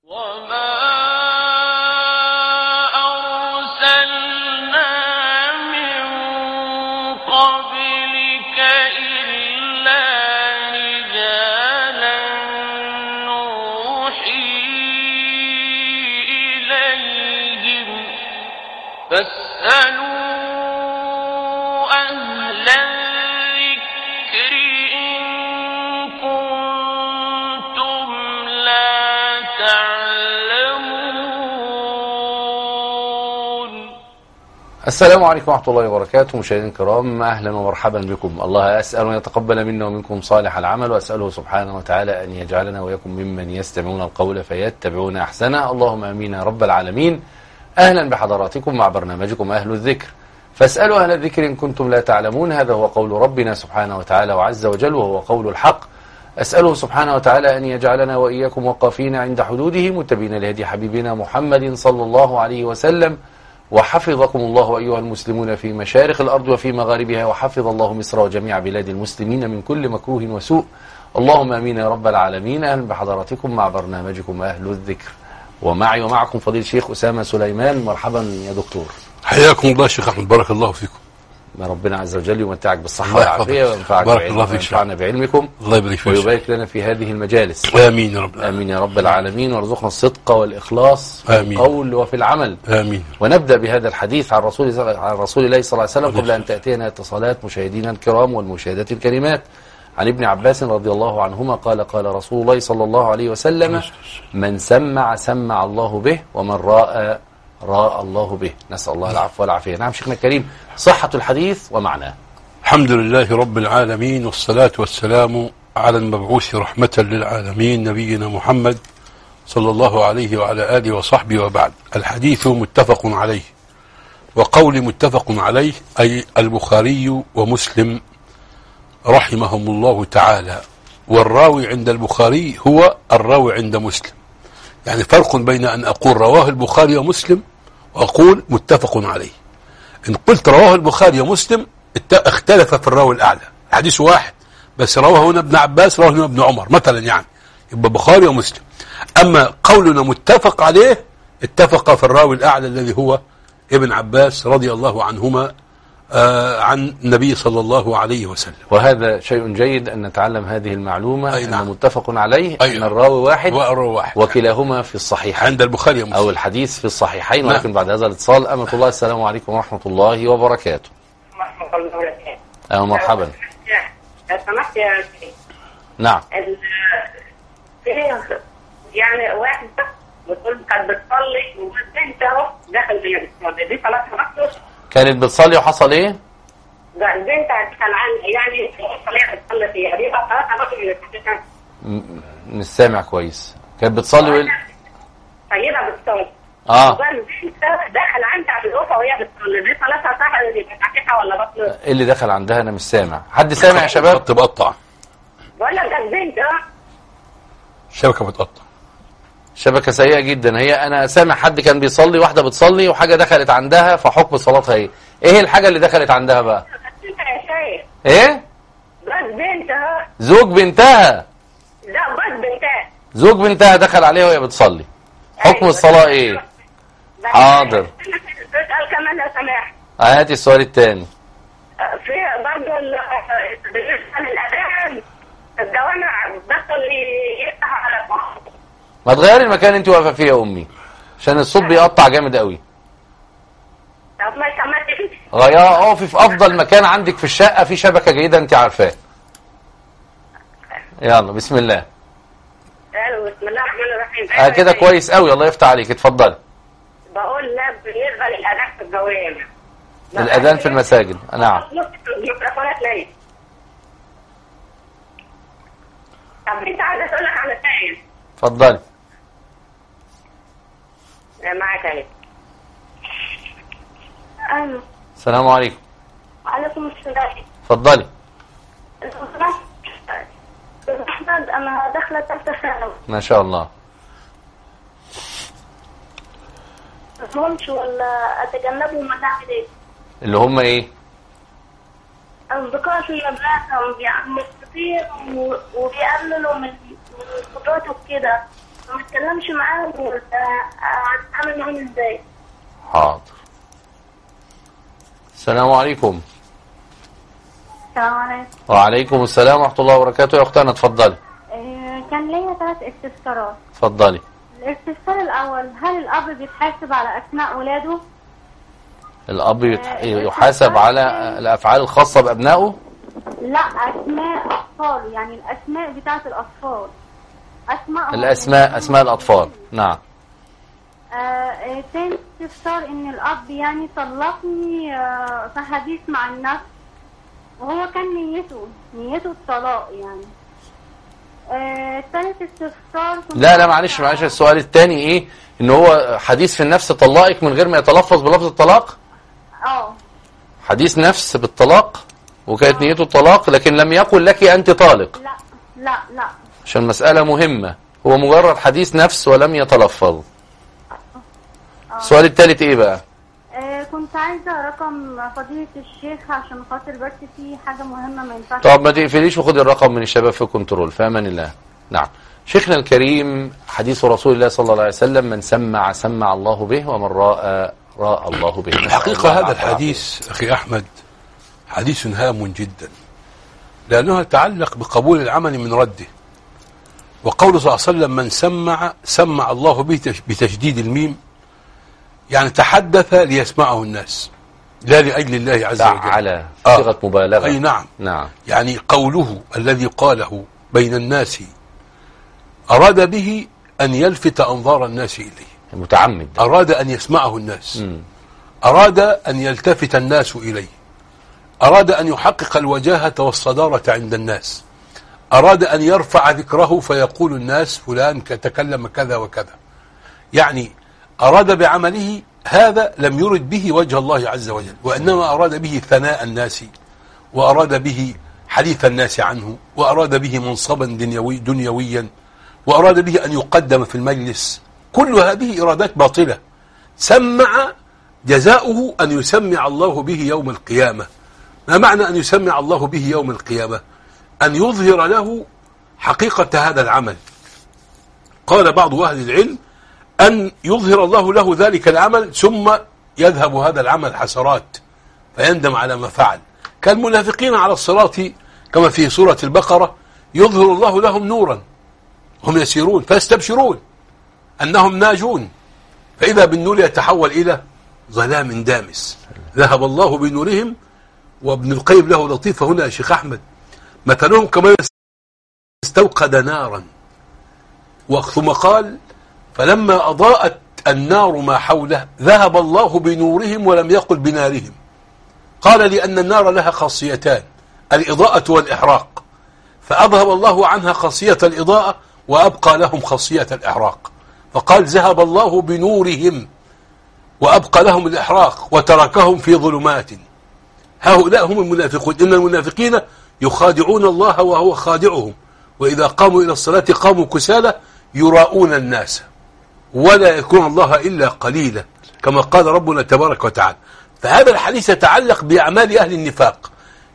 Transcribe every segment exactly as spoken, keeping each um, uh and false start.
السلام عليكم ورحمة الله وبركاته. مشاهدينا الكرام، أهلا ومرحبا بكم. الله أسأل أن يتقبل منا ومنكم صالح العمل، وأسأله سبحانه وتعالى أن يجعلنا وإياكم ممن يستمعون القول فيتبعون أحسنه. اللهم آمين يا رب العالمين. أهلا بحضراتكم مع برنامجكم أهل الذكر، فاسألوا أهل الذكر إن كنتم لا تعلمون. هذا هو قول ربنا سبحانه وتعالى وعز وجل، وهو قول الحق. أسأله سبحانه وتعالى أن يجعلنا وإياكم وقافين عند حدوده، متبين لهدي حبيبنا محمد صلى الله عليه وسلم. وحفظكم الله أيها المسلمون في مشارق الأرض وفي مغاربها، وحفظ الله مصر وجميع بلاد المسلمين من كل مكروه وسوء. اللهم آمين يا رب العالمين. أهلا بحضراتكم مع برنامجكم أهل الذكر، ومعي ومعكم فضيل الشيخ أسامة سليمان. مرحبا يا دكتور. حياكم الله شيخ أحمد، بارك الله فيكم. ما ربنا عز وجل يمتعك بالصحة والعافية، وينفعنا بعلمكم، الله يبارك فيك، ويبارك لنا في هذه المجالس. آمين يا رب. آمين يا رب العالمين. وارزقنا الصدق والإخلاص في آمين. القول وفي العمل. آمين. ونبدأ بهذا الحديث عن رسول عن رسول الله صلى الله عليه وسلم قبل أن تأتينا اتصالات مشاهدينا الكرام والمشاهدات الكريمات. عن ابن عباس رضي الله عنهما قال قال رسول الله صلى الله عليه وسلم: من سمع سمع الله به، ومن راى راى الله به. نسأل الله العفو والعافية. نعم شيخنا الكريم، صحة الحديث ومعناه. الحمد لله رب العالمين، والصلاة والسلام على المبعوث رحمة للعالمين نبينا محمد صلى الله عليه وعلى آله وصحبه، وبعد. الحديث متفق عليه، وقول متفق عليه أي البخاري ومسلم رحمهم الله تعالى. والراوي عند البخاري هو الراوي عند مسلم، يعني فرق بين أن أقول رواه البخاري ومسلم وأقول متفق عليه. إن قلت رواه البخاري ومسلم اختلف في الراوي الأعلى، الحديث واحد بس رواه هنا ابن عباس رواه هنا ابن عمر مثلا، يعني يبقى بخاري ومسلم. أما قولنا متفق عليه اتفق في الراوي الأعلى الذي هو ابن عباس رضي الله عنهما آه عن النبي صلى الله عليه وسلم. وهذا شيء جيد أن نتعلم هذه المعلومة. أي نعم. أن متفق عليه أي أن الراوي واحد, واحد وكلاهما في الصحيحين عند البخاري ومسلم، أو الحديث في الصحيحين. نعم. ولكن بعد هذا الاتصال أمة الله، السلام عليكم ورحمة الله وبركاته. أهلا مرحبا. سمحت يا شيخ. نعم. يعني واحد بتقول كانت بتصلي وبنت اهو دخل بتصلي، دي صلاتها مكتوبة. كانت بتصلي وحصل ايه؟ ده البنت كان عن يعني صلاه بتصلي فيها، دي صلاتها مكتوبة. مش سامع كويس. كانت بتصلي وإيه؟ سيدة بتصلي. اه. البنت دخل عندها في الغرفة وهي بتصلي، دي صلاتها صح صحيحة ولا باطلة؟ ايه اللي دخل عندها؟ انا مش سامع. حد سامع يا شباب؟ الخط بقطع. بقول لك ده البنت اه الشبكة بتقطع، شبكة سيئة جدا. هي انا سامع حد كان بيصلي، واحدة بتصلي وحاجة دخلت عندها، فحكم صلاتها ايه؟ ايه الحاجة اللي دخلت عندها بقى؟ ايه؟ جوز بنتها. زوج بنتها. لا جوز بنتها. زوج بنتها دخل عليها وهي بتصلي، حكم الصلاة ايه؟ حاضر. اسأل كمان لو سمحت. هاتي السؤال الثاني. في برضه بالنسبة للأذان الجوامع دخل يفتح على الصوت. ما تغيري المكان انت واقفه فيه يا امي، عشان الصوت بيقطع جامد قوي. طب ما سمعتش. غيرها، اقفي في افضل مكان عندك في الشقه في شبكه جيده انت عارفاه. يلا بسم الله. ايوه بسم الله الرحمن الرحيم. اه كده كويس قوي، الله يفتح عليك. اتفضلي. بقول لا بالنسبه للاذان في الجوامع. الاذان في المساجد. نعم. الميكروفونات ليه؟ طب انت عايز اسالك على شيء. اتفضلي. معاك اهي. الو. السلام عليكم. وعليكم السلام. اتفضلي. احمد انا داخله ثالثه ثانوي. ما شاء الله. مهمش ولا اتجنبهم ولا اعمل ايه؟ اللي هم ايه؟ اصدقاء في المدرسه بيعملوا كتير وبيقللوا من من الخطوات وكده. ما اتكلمش معاهم اتعامل معاهم ازاي؟ حاضر. السلام عليكم. السلام عليكم. وعليكم السلام ورحمة الله وبركاته. يا أختنا اتفضلي. آه، كان ليا ثلاث استفسارات. اتفضلي. الاستفسار الأول، هل الأب بيتحاسب على أسماء ولاده؟ الأب يتح- يحاسب على الأفعال الخاصة بأبنائه؟ لا، أسماء أطفاله، يعني الأسماء بتاعة الأطفال. أسماء الأسماء أسماء الأطفال. نعم. آه، آه، تاني استفسار، إن الأب يعني طلقني آه في حديث مع النفس، وهو كان نيته نيته الطلاق يعني. آه، ثالث استفسار، لا لا معلش معلش السؤال الثاني إيه؟ إن هو حديث في النفس طلقك من غير ما يتلفظ بلفظ الطلاق؟ اه حديث نفس بالطلاق وكانت نيته الطلاق لكن لم يقل لك أنت طالق. لا لا لا عشان مسألة مهمة، هو مجرد حديث نفس ولم يتلفظ. السؤال الثالث إيه بقى؟ آه، كنت عايزة رقم فضيلة الشيخ عشان خاطر بس في حاجة مهمة ما ينفعش. طب ما تقفليش وخد الرقم من الشباب في كنترول في أمان الله. نعم. شيخنا الكريم، حديث رسول الله صلى الله عليه وسلم: من سمع سمع الله به ومن راى راى الله به. الحقيقة هذا الحديث أخي أحمد حديث هام جدا، لأنه يتعلق بقبول العمل من رده. وقوله صلى الله عليه وسلم: من سمع سمع الله به بتشديد الميم، يعني تحدث ليسمعه الناس لا لأجل الله عز وجل. على صيغة آه. مبالغة. أي نعم. نعم. يعني قوله الذي قاله بين الناس أراد به أن يلفت أنظار الناس إليه، متعمد. أراد أن يسمعه الناس. م. أراد أن يلتفت الناس إليه، أراد أن يحقق الوجاهة والصدارة عند الناس، أراد أن يرفع ذكره فيقول الناس فلان تكلم كذا وكذا. يعني أراد بعمله هذا لم يرد به وجه الله عز وجل، وإنما أراد به ثناء الناس، وأراد به حديث الناس عنه، وأراد به منصبا دنيوي دنيويا، وأراد به أن يقدم في المجلس. كل هذه إرادات باطلة. سمع جزاؤه أن يسمع الله به يوم القيامة. ما معنى أن يسمع الله به يوم القيامة؟ أن يظهر له حقيقة هذا العمل. قال بعض أهل العلم أن يظهر الله له ذلك العمل ثم يذهب هذا العمل حسرات فيندم على ما فعل، كالمنافقين على الصراط كما في سورة البقرة: يظهر الله لهم نورا هم يسيرون فيستبشرون أنهم ناجون، فإذا بالنور يتحول إلى ظلام دامس. ذهب الله بنورهم. وابن القيم له لطيفة هنا يا شيخ أحمد: مثلهم كما استوقد نارا، ثم قال: فلما أضاءت النار ما حوله ذهب الله بنورهم ولم يقل بنارهم. قال: لأن النار لها خاصيتان، الإضاءة والإحراق، فأذهب الله عنها خاصية الإضاءة وأبقى لهم خاصية الإحراق، فقال: ذهب الله بنورهم وأبقى لهم الإحراق وتركهم في ظلمات. هؤلاء هم المنافقون. إن المنافقين يخادعون الله وهو خادعهم، وإذا قاموا إلى الصلاة قاموا كسالى يراؤون الناس ولا يكون الله إلا قليلا، كما قال ربنا تبارك وتعالى. فهذا الحديث يتعلق بأعمال أهل النفاق.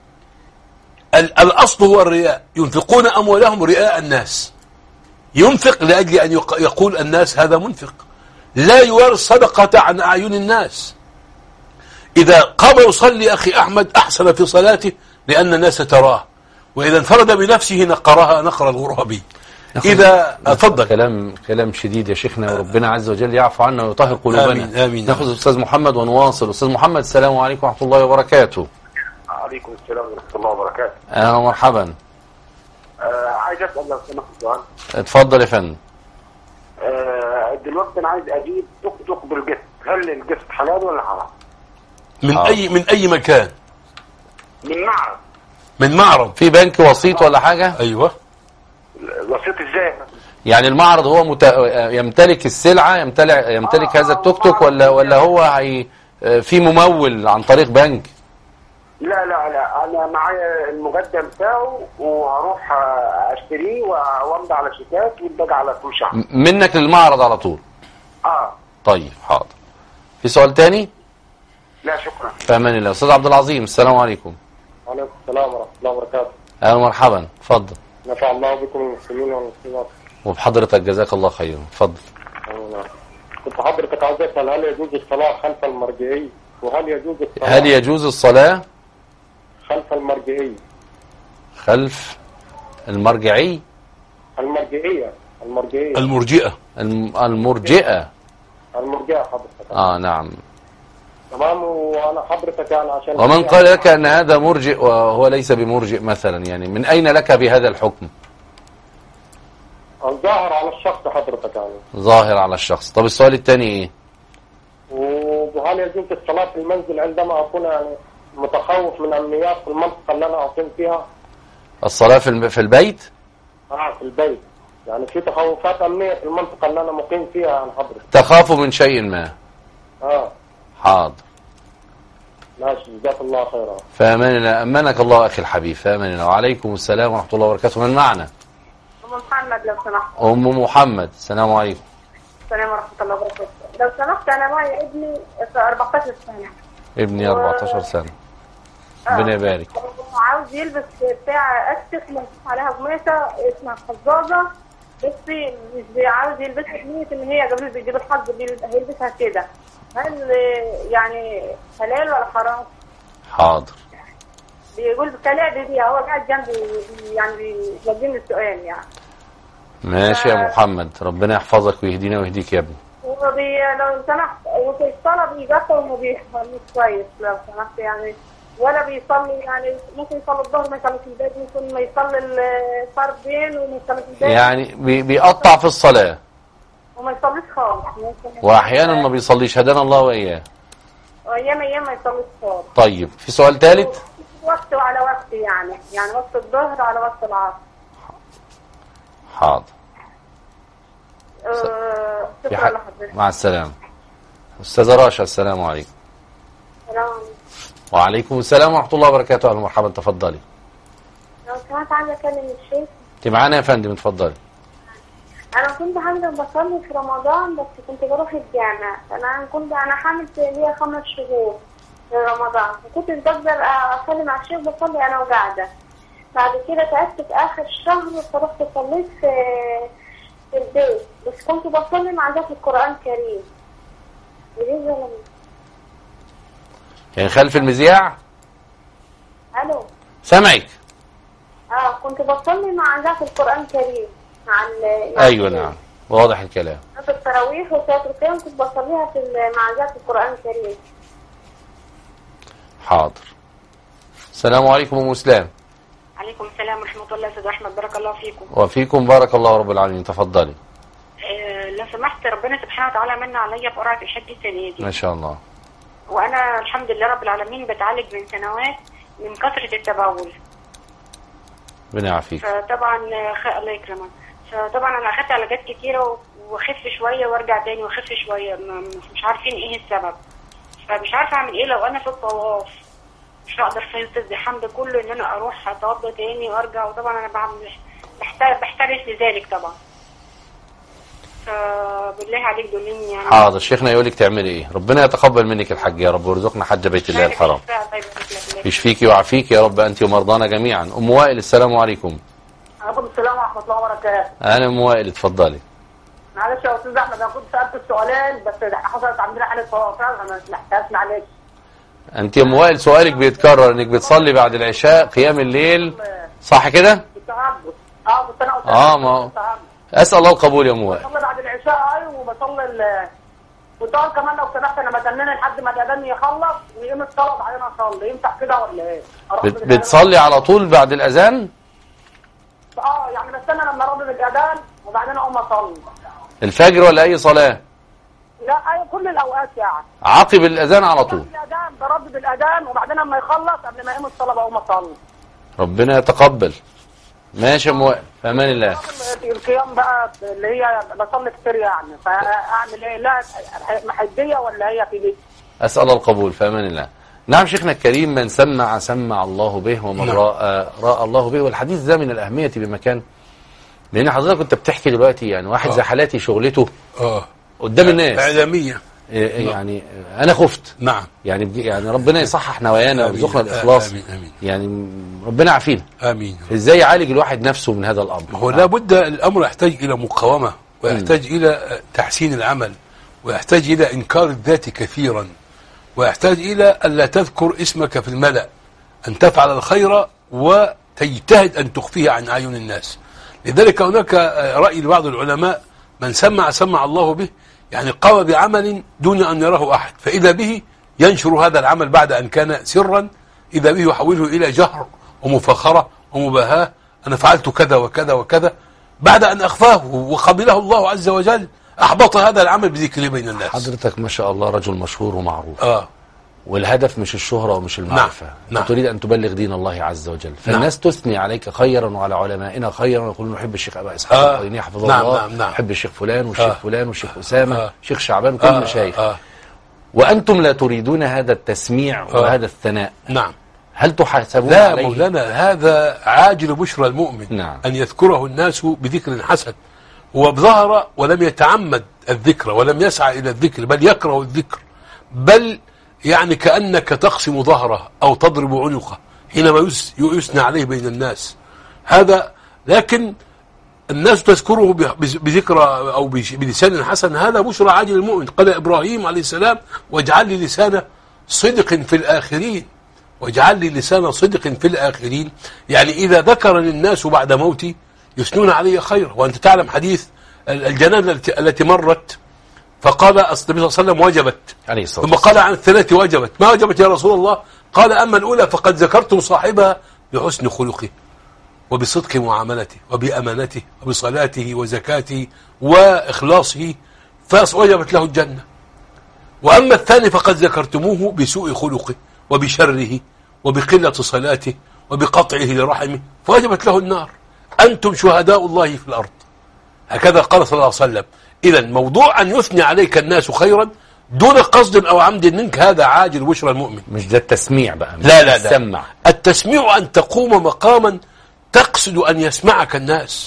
الأصل هو الرياء، ينفقون أموالهم رئاء الناس، ينفق لأجل أن يقول الناس هذا منفق، لا يواري الصدقة عن أعين الناس. إذا قام يصلي أخي أحمد أحسن في صلاته لأن الناس تراه، وإذا انفرد بنفسه نقرها نقر الغرابي. إذا أفضل. كلام كلام شديد يا شيخنا، وربنا عز وجل يعفو عنا ويطهر قلوبنا. آمين آمين. ناخذ الأستاذ محمد ونواصل. أستاذ محمد، السلام عليكم ورحمة الله وبركاته. عليكم السلام ورحمة الله وبركاته. أهلا ومرحبا. آه عايز أسأل لو سمحت سؤال. اتفضل يا فندم. آه دلوقتي أنا عايز أجيب توك توك بالقسط، هل القسط حلال ولا حرام؟ من آه. أي من أي مكان؟ من معرض. من معرض. في بنك وسيط ولا حاجة؟ أيوة. وسيط إزاي؟ يعني المعرض هو مت... يمتلك السلعة، يمتلك يمتلك آه هذا التوك توك، ولا ولا هو هي في ممول عن طريق بنك؟ لا لا لا، أنا معايا المقدم بتاعه وهروح أشتريه وأمضي على شيكات والباقي على كل شهر. منك للمعرض على طول؟ آه. طيب حاضر. في سؤال تاني؟ لا شكرا. في أمان الله. أستاذ عبد العظيم، السلام عليكم. وعليكم السلام ورحمة الله وبركاته. أهلا ومرحبا، اتفضل. نفع الله بكم المسلمين والمسلمات. وبحضرتك جزاك الله خيرا. اتفضل. كنت حضرتك عايز اسال هل يجوز الصلاه خلف المرجعي؟ وهل يجوز الصلاه هل يجوز الصلاة خلف المرجعي؟ خلف المرجعي؟ المرجعيه المرجعيه المرجئة. الم- المرجئة. المرجعه حضرتك. اه نعم. تمام. وانا حضرتك يعني عشان ومن قال لك أن هذا مرجئ وهو ليس بمرجئ مثلا، يعني من أين لك بهذا الحكم؟ الظاهر على الشخص حضرتك يعني. ظاهر على الشخص. طب السؤال الثاني ايه؟ وهل يجوز الصلاه في المنزل عندما اكون يعني متخوف من امنيات في المنطقه اللي انا اقيم فيها؟ الصلاة في الم- في البيت؟ اه في البيت، يعني في تخوفات امنيه في المنطقه اللي انا مقيم فيها عن حضرتك. تخاف من شيء ما. اه حاضر. ماشي، جزاك الله خيرا. فأمان الله. أمنك الله أخي الحبيب. فأمان الله. وعليكم السلام ورحمة الله وبركاته. من معنا؟ ام محمد لو سمحت. أم محمد. السلام عليكم. السلام ورحمه الله وبركاته. لو سمحت انا معي ابني في أربعتاشر سنه. ابني أربعتاشر سنة. ربنا يبارك. هو عاوز يلبس بتاع استك ملفوف عليها قماشه اسمها خزازه، بس مش بي- عاوز يلبسها بنية ان هي قبل بيجيب الحظ بيل- هيلبسها كده. هل يعني حلال ولا حرام؟ حاضر. بيقول بكلام دي هو قاعد جنبي يعني بيوجهني السؤال يعني. ماشي يا محمد، ربنا يحفظك ويهدينا ويهديك يا ابني. وبي لو سمحت وفي الصلاة بيقطع وما بيفهمش كويس لو سمحت يعني، ولا بيصلي يعني ممكن يصلي الظهر ما يصلي في البيت، ممكن ما يصلي الفردين وما يصلي في البيت يعني بي- بيقطع في الصلاة وما يصليش خالص، ممكن وأحيانا ما بيصليش. هدانا الله وإياه. أيام أيام ما يصليش خالص. طيب في سؤال ثالث؟ وقت وعلى وقت يعني، يعني وقت الظهر على وقت العصر. حاضر. أه في شكرا حق. لحضرتك. مع السلامة. أستاذة راشا. السلام عليكم. السلام عليكم. وعليكم السلام ورحمة الله وبركاته. أهلا ومرحبا. تفضلي. لو سمحت عايزة أكلم الشيخ. أنت معانا يا فندم. اتفضلي. انا كنت حامل بصلي في رمضان، بس كنت بروح الجامع. انا كنت انا حامل ليا خمس شهور في رمضان، وكنت بقدر اصلي مع الشيخ بصلي انا وقاعده. بعد كده تعبت في اخر الشهر فرحت صليت في في البيت، بس كنت بصلي مع ذات القران الكريم. يجوز ولا لا؟ يعني خلف المذياع؟ الو. سامعك. اه كنت بصلي مع ذات القران الكريم مع ال مع أيوة الشيخ. نعم، واضح الكلام. في التراويح وصلاه القيام كنت بصليها في ال- مع ذات القران الكريم. حاضر. السلام عليكم أم إسلام. عليكم السلام ورحمة الله. أستاذ أحمد بارك الله فيكم. وفيكم بارك الله رب العالمين. تفضلي. أه لو سمحت، ربنا سبحانه وتعالى من عليا بقرعة الحج السنة دي، ما شاء الله. وأنا الحمد لله رب العالمين بتعالج من سنوات من كثرة التبول. ربنا يعافيك. فطبعا خ... الله يكرمك. فطبعا أنا أخدت علاجات كتيرة وأخف شوية وأرجع تاني وأخف شوية، م- مش عارفين إيه السبب. فمش عارفة أعمل إيه لو أنا في الطواف. مش هقدر في الزحام ده كله إن أنا أروح أتوضى تاني وأرجع، وطبعا أنا بعمل بحترس بحترس لذلك طبعا. فبالله عليك دلني يعني. حاضر. شيخنا يقول لك تعملي ايه. ربنا يتقبل منك الحج يا رب، ويرزقنا حج بيت الله الحرام. يشفيكي ويعافيك يا رب انت ومرضانا جميعا. ام وائل. السلام عليكم. عليكم السلام ورحمه الله وبركاته. انا ام وائل. اتفضلي. معلش يا استاذ احمد، انا كنت سالت السؤالين بس حصلت عندنا حاله توافق، انا ما سمعتهاش معلش. انت يا ام وائل سؤالك بيتكرر انك بتصلي بعد العشاء قيام الليل، صح كده؟ بالتعبد. اه بس انا قلت اه ما اسال الله القبول يا ام وائل. بصلي بعد العشاء ايوه، وبصلي ال وطبعا كمان لو سمحت انا بتنن لحد ما الاذان يخلص ويقوم الصلاه وبعدين اصلي، ينفع كده ولا ايه؟ أروح بت- بالأذان. بتصلي على طول بعد الاذان؟ اه يعني بستنى لما اردد الاذان وبعدين اقوم اصلي. الفجر ولا اي صلاه؟ لا ايوه كل الاوقات يعني. عقب الاذان على طول. الاذان بردد الاذان وبعدين لما يخلص قبل ما يقوم الصلاه بقوم اصلي. ربنا يتقبل. ماشي يا ام وائل. في امان الله. القيام بقى اللي هي بصلي كتير يعني، فاعمل ايه؟ لا محديه ولا هي في دي؟ أسأل الله القبول. في أمان الله. نعم شيخنا الكريم، من سمع سمع الله به، ومن نعم. رأى رأى الله به. والحديث ده من الأهمية بمكان، لأن حضرتك كنت بتحكي دلوقتي يعني واحد آه. زي حالاتي شغلته اه قدام الناس، إعلامية. يعني انا خفت. نعم. يعني يعني ربنا يصحح نوايانا ويرزقنا الاخلاص. آمين آمين. يعني ربنا يعافينا. امين. ازاي يعالج الواحد نفسه من هذا الامر؟ هو لابد الامر يحتاج الى مقاومه، ويحتاج م. الى تحسين العمل، ويحتاج الى انكار الذات كثيرا، ويحتاج الى الا تذكر اسمك في الملأ، ان تفعل الخير وتجتهد ان تخفيه عن اعين الناس. لذلك هناك راي لبعض العلماء: من سمع سمع الله به، يعني قام بعمل دون ان يراه احد، فاذا به ينشر هذا العمل بعد ان كان سرا، اذا به يحوله الى جهر ومفاخره ومباهاه، انا فعلت كذا وكذا وكذا، بعد ان اخفاه وقبله الله عز وجل احبط هذا العمل بذكره بين الناس. حضرتك ما شاء الله رجل مشهور ومعروف. اه والهدف مش الشهرة ومش المعرفة. نعم. نعم. تريد أن تبلغ دين الله عز وجل، فالناس نعم. تثني عليك خيرا وعلى علمائنا خيرا، ويقولون نحب الشيخ أبا إسحاق آه. القيني حفظه نعم. الله، نعم. نعم. نحب الشيخ فلان والشيخ آه. فلان والشيخ أسامة، آه. الشيخ شعبان وكل آه. المشايخ. آه. وأنتم لا تريدون هذا التسميع آه. وهذا الثناء. نعم. هل تحاسبون لا عليه؟ مولانا، هذا عاجل بشرى المؤمن. نعم. أن يذكره الناس بذكر حسن، هو ظهر ولم يتعمد الذكر ولم يسعى إلى الذكر، بل يكره الذكر، بل يعني كأنك تقسم ظهره أو تضرب عنقه حينما يثنى عليه بين الناس. هذا لكن الناس تذكره بذكرى أو بلسان حسن، هذا بشرى عاجل المؤمن. قال إبراهيم عليه السلام: واجعل لي لسان صدق في الآخرين، واجعل لي لسان صدق في الآخرين، يعني إذا ذكرني الناس بعد موتي يثنون علي خير. وأنت تعلم حديث الجنازة التي مرت، فقال النبي صلى الله عليه وسلم: وجبت، ثم قال عن الثلاث: وجبت. ما وجبت يا رسول الله؟ قال: أما الأولى فقد ذكرتم صاحبها بحسن خلقه وبصدق معاملته وبأمانته وبصلاته وزكاته وإخلاصه فوجبت له الجنة. وأما الثاني فقد ذكرتموه بسوء خلقه وبشره وبقلة صلاته وبقطعه لرحمه فوجبت له النار. أنتم شهداء الله في الأرض. هكذا قال صلى الله عليه وسلم. إذا موضوع أن يثني عليك الناس خيرا دون قصد أو عمد منك، هذا عاجل بشرى المؤمن. مش ده التسميع بقى. لا لا التسمع. لا. التسميع أن تقوم مقاما تقصد أن يسمعك الناس،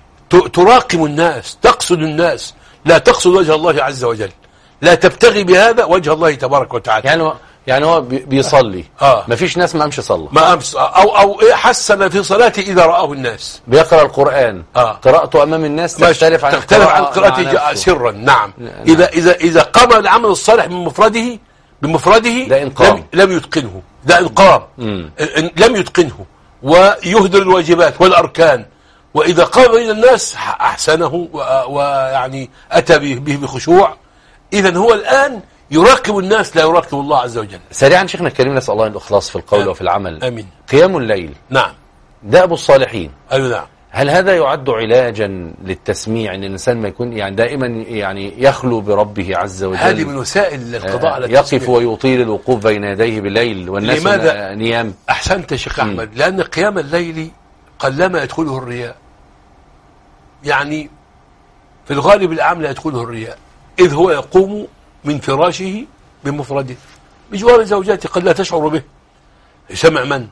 تراقم الناس، تقصد الناس، لا تقصد وجه الله عز وجل، لا تبتغي بهذا وجه الله تبارك وتعالى. يعني يعني هو بيصلي، آه. ما فيش ناس ما قامش صلى، ما أمس أو أو حسن في صلاته إذا رآه الناس. بيقرأ القرآن، آه. قراءته أمام الناس تختلف عن تختلف عن قراءته سرا. نعم. نعم. إذا إذا إذا قام العمل الصالح بمفرده بمفرده ده إنقام. لم, لم يتقنه، ده إنقام. مم. لم يتقنه ويهدر الواجبات والأركان. وإذا قام بين الناس أحسنه ويعني أتى به بخشوع. إذا هو الآن يراقب الناس لا يراقب الله عز وجل. سريعا شيخنا الكريم، نسأل الله الإخلاص في القول آمين. وفي العمل. آمين. قيام الليل، نعم، ده أبو الصالحين. أيوة نعم. هل هذا يعد علاجا للتسميع، ان الانسان ما يكون يعني دائما يعني يخلو بربه عز وجل؟ هذه من وسائل القضاء على التسميع. يقف ويطيل الوقوف بين يديه بالليل والناس لماذا؟ نيام. أحسنت يا شيخ أحمد. لأن قيام الليل قلما يدخله الرياء، يعني في الغالب العام لا يدخله الرياء، إذ هو يقوم من فراشه بمفرده بجوار زوجاته قد لا تشعر به. سمع من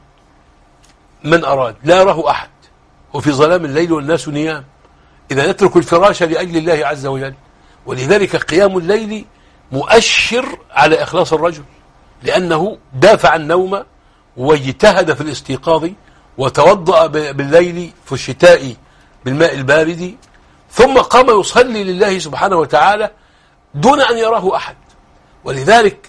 من أراد، لا يراه أحد، وفي ظلام الليل والناس نيام. إذا نترك الفراش لأجل الله عز وجل. ولذلك قيام الليل مؤشر على إخلاص الرجل، لأنه دافع النوم واجتهد في الاستيقاظ وتوضأ بالليل في الشتاء بالماء البارد، ثم قام يصلي لله سبحانه وتعالى دون أن يراه أحد. ولذلك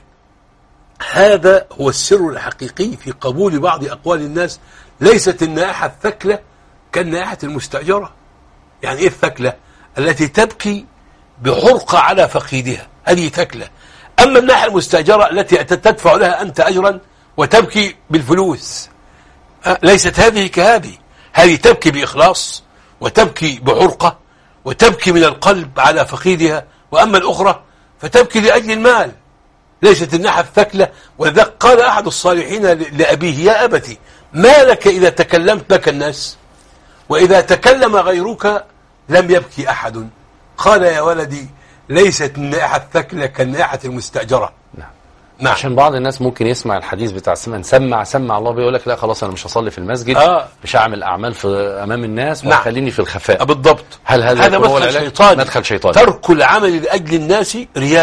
هذا هو السر الحقيقي في قبول بعض أقوال الناس. ليست النائحة الثكلة كالنائحة المستأجرة. يعني إيه الثكلة؟ التي تبكي بحرقة على فقيدها، هذه ثكلة. أما النائحة المستأجرة التي تدفع لها أنت أجرا وتبكي بالفلوس، ليست هذه كهذه. هذه تبكي بإخلاص وتبكي بحرقة وتبكي من القلب على فقيدها. وأما الأخرى فتبكي لأجل المال، ليست النائحة الثكلة. ولذلك قال أحد الصالحين لأبيه: يا أبتي، ما لك إذا تكلمت بك الناس، وإذا تكلم غيرك لم يبكي أحد؟ قال: يا ولدي، ليست النائحة الثكلة كالنائحة المستأجرة. نعم. نعم. عشان بعض الناس ممكن يسمع الحديث بتاع سمع سمع سمع الله بيقول لك لا خلاص أنا مش هصلي في المسجد، آه. مش هعمل أعمال في أمام الناس، نعم. وخليني في الخفاء. بالضبط. هل هذا هذا هو مدخل العلاج؟ شيطاني. مدخل شيطاني. ترك العمل لأجل الناس رياء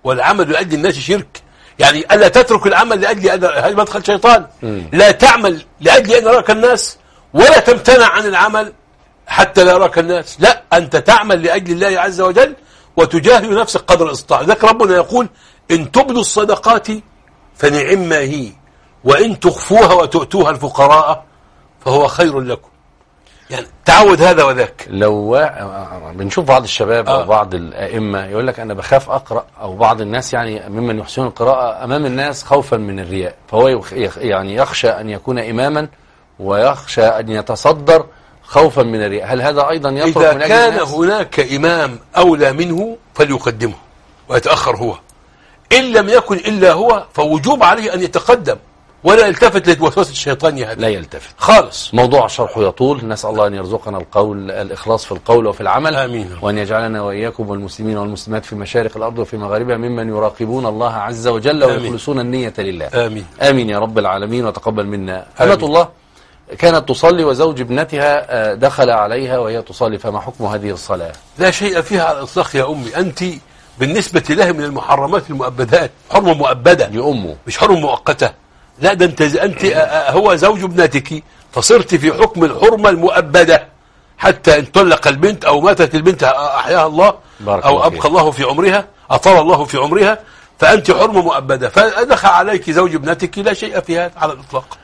والعمل لأجل الناس شرك. يعني ألا تترك العمل لأجل هذا مدخل شيطان. م. لا تعمل لأجل أن يراك الناس، ولا تمتنع عن العمل حتى لا يراك الناس. لا، أنت تعمل لأجل الله عز وجل وتجاهد نفسك قدر الاستطاعة. ذلك ربنا يقول إن تبدوا الصدقات فنعم ما هي، وإن تخفوها وتؤتوها الفقراء فهو خير لكم. يعني تعود هذا وذاك. لو بنشوف بعض الشباب آه. أو بعض الأئمة يقول لك أنا بخاف أقرأ، أو بعض الناس يعني ممن يحسنون القراءة أمام الناس خوفا من الرياء، فهو يعني يخشى أن يكون إماما ويخشى أن يتصدر خوفا من الرياء. هل هذا أيضا يترك إذا من أجل كان الناس؟ هناك إمام أولى منه فليقدمه ويتأخر هو. إن لم يكن إلا هو فوجوب عليه أن يتقدم ولا يلتفت لوسوسة الشيطان. هذا لا يلتفت خالص. موضوع شرحه يطول، نسأل الله أن يرزقنا القول الإخلاص في القول وفي العمل. آمين. وأن يجعلنا وإياكم والمسلمين والمسلمات في مشارق الأرض وفي مغاربها ممن يراقبون الله عز وجل ويخلصون النية لله. آمين. آمين يا رب العالمين، وتقبل منا. أمة الله كانت تصلي وزوج ابنتها دخل عليها وهي تصلي، فما حكم هذه الصلاة؟ لا شيء فيها على الإطلاق يا أمي. أنت بالنسبة له من المحرمات المؤبدات، حرمة مؤبدة دي أمه مش حرمة مؤقتة. لا، ده أنت أنت هو زوج ابنتك فصرت في حكم الحرمة المؤبدة حتى إن طلق البنت أو ماتت البنت أحياها الله أو أبقى الله في عمرها أطال الله في عمرها، فأنت حرمة مؤبدة. فدخل عليك زوج ابنتك لا شيء في هذا على الإطلاق.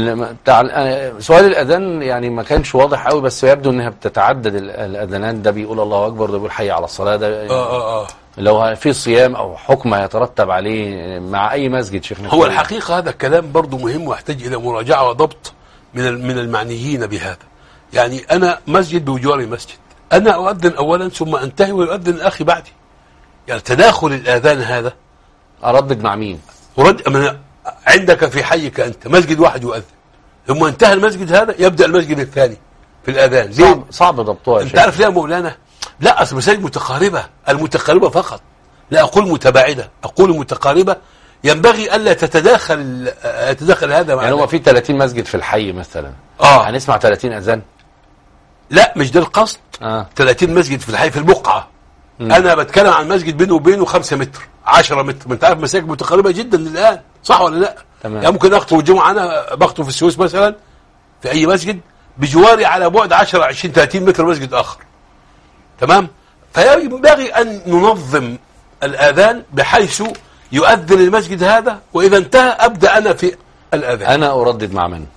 سؤال الأذان يعني ما كانش واضح قوي، بس يبدو أنها بتتعدد الأذانات، ده بيقول الله أكبر، ده بيقول حي على الصلاة، ده آه آه آه. لو في صيام أو حكم يترتب عليه مع أي مسجد شيخنا. هو الحقيقة هذا الكلام برضو مهم ويحتاج إلى مراجعة وضبط من من المعنيين بهذا. يعني أنا مسجد بجواري مسجد، أنا أؤذن أولا ثم أنتهي ويؤذن أخي بعدي. يعني تداخل الآذان هذا أردد مع مين؟ ورد من عندك في حيك أنت مسجد واحد يؤذن، ثم انتهى المسجد هذا يبدأ المسجد الثاني في الآذان. صعب, صعب ضبطها. أنت عارف ليه يا مولانا؟ لا، أصل مساجد متقاربة، المتقاربة فقط، لا أقول متباعدة، أقول متقاربة. ينبغي ألا تتداخل يتداخل هذا مع يعني هو في ثلاثين مسجد في الحي مثلا، آه هنسمع ثلاثين أذان؟ لا مش ده القصد. آه. ثلاثين مسجد في الحي في البقعة. م. أنا بتكلم عن مسجد بينه وبينه خمسة متر عشرة متر. ما أنت عارف مساجد متقاربة جدا الآن، صح ولا لا؟ تمام. يعني ممكن أخطب الجمعة، أنا بخطب في السويس مثلا في أي مسجد بجواري على بعد عشرة عشرين ثلاثين متر مسجد آخر، تمام؟ فينبغي أن ننظم الآذان بحيث يؤذن المسجد هذا، وإذا انتهى أبدأ أنا في الآذان. أنا أردد مع من؟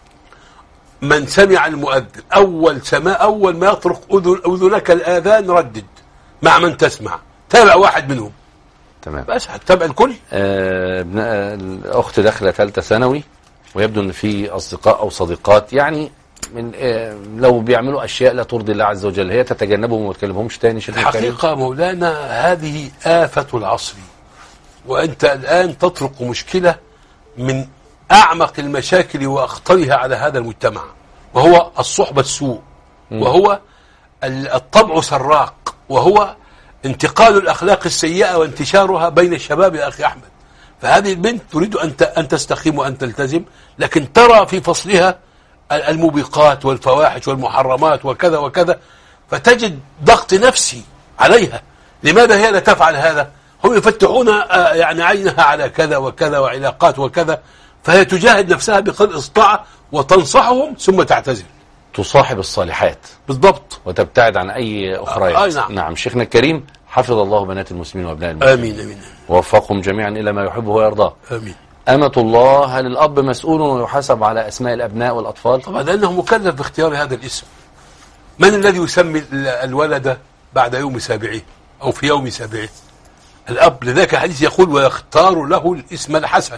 من سمع المؤذن أول سماء أول ما يطرق أذن أذنك الآذان ردد مع من تسمع، تابع واحد منهم. تمام. بس هتتابع الكل. آه الأخت داخلة ثالثة ثانوي، ويبدو أن في أصدقاء أو صديقات يعني من آه لو بيعملوا أشياء لا ترضي الله عز وجل، هي تتجنبهم وما تكلمهمش تاني. الحقيقة مولانا هذه آفة العصر، وأنت الآن تطرق مشكلة من أعمق المشاكل وأخطرها على هذا المجتمع، وهو الصحبة السوء، وهو الطبع سراق، وهو انتقال الأخلاق السيئة وانتشارها بين الشباب يا أخي أحمد. فهذه البنت تريد أن تستقيم وأن تلتزم، لكن ترى في فصلها الموبقات والفواحش والمحرمات وكذا وكذا، فتجد ضغط نفسي عليها. لماذا هي لا تفعل هذا؟ هم يفتحون يعني عينها على كذا وكذا وعلاقات وكذا، فهي تجاهد نفسها بقدر الاستطاعة وتنصحهم ثم تعتزل. تصاحب الصالحات بالضبط وتبتعد عن أي أخريات. آه نعم. نعم. شيخنا الكريم حفظ الله بنات المسلمين وأبناء المسلمين. آمين آمين. ووفقهم جميعا إلى ما يحبه ويرضاه. آمين. أمة الله، هل الأب مسؤول ويحاسب على أسماء الأبناء والأطفال؟ طبعا، لأنه مكلف باختيار هذا الاسم. من الذي يسمي الولد بعد يوم سابعه أو في يوم سابعه؟ الأب. لذلك الحديث يقول ويختار له الاسم الحسن.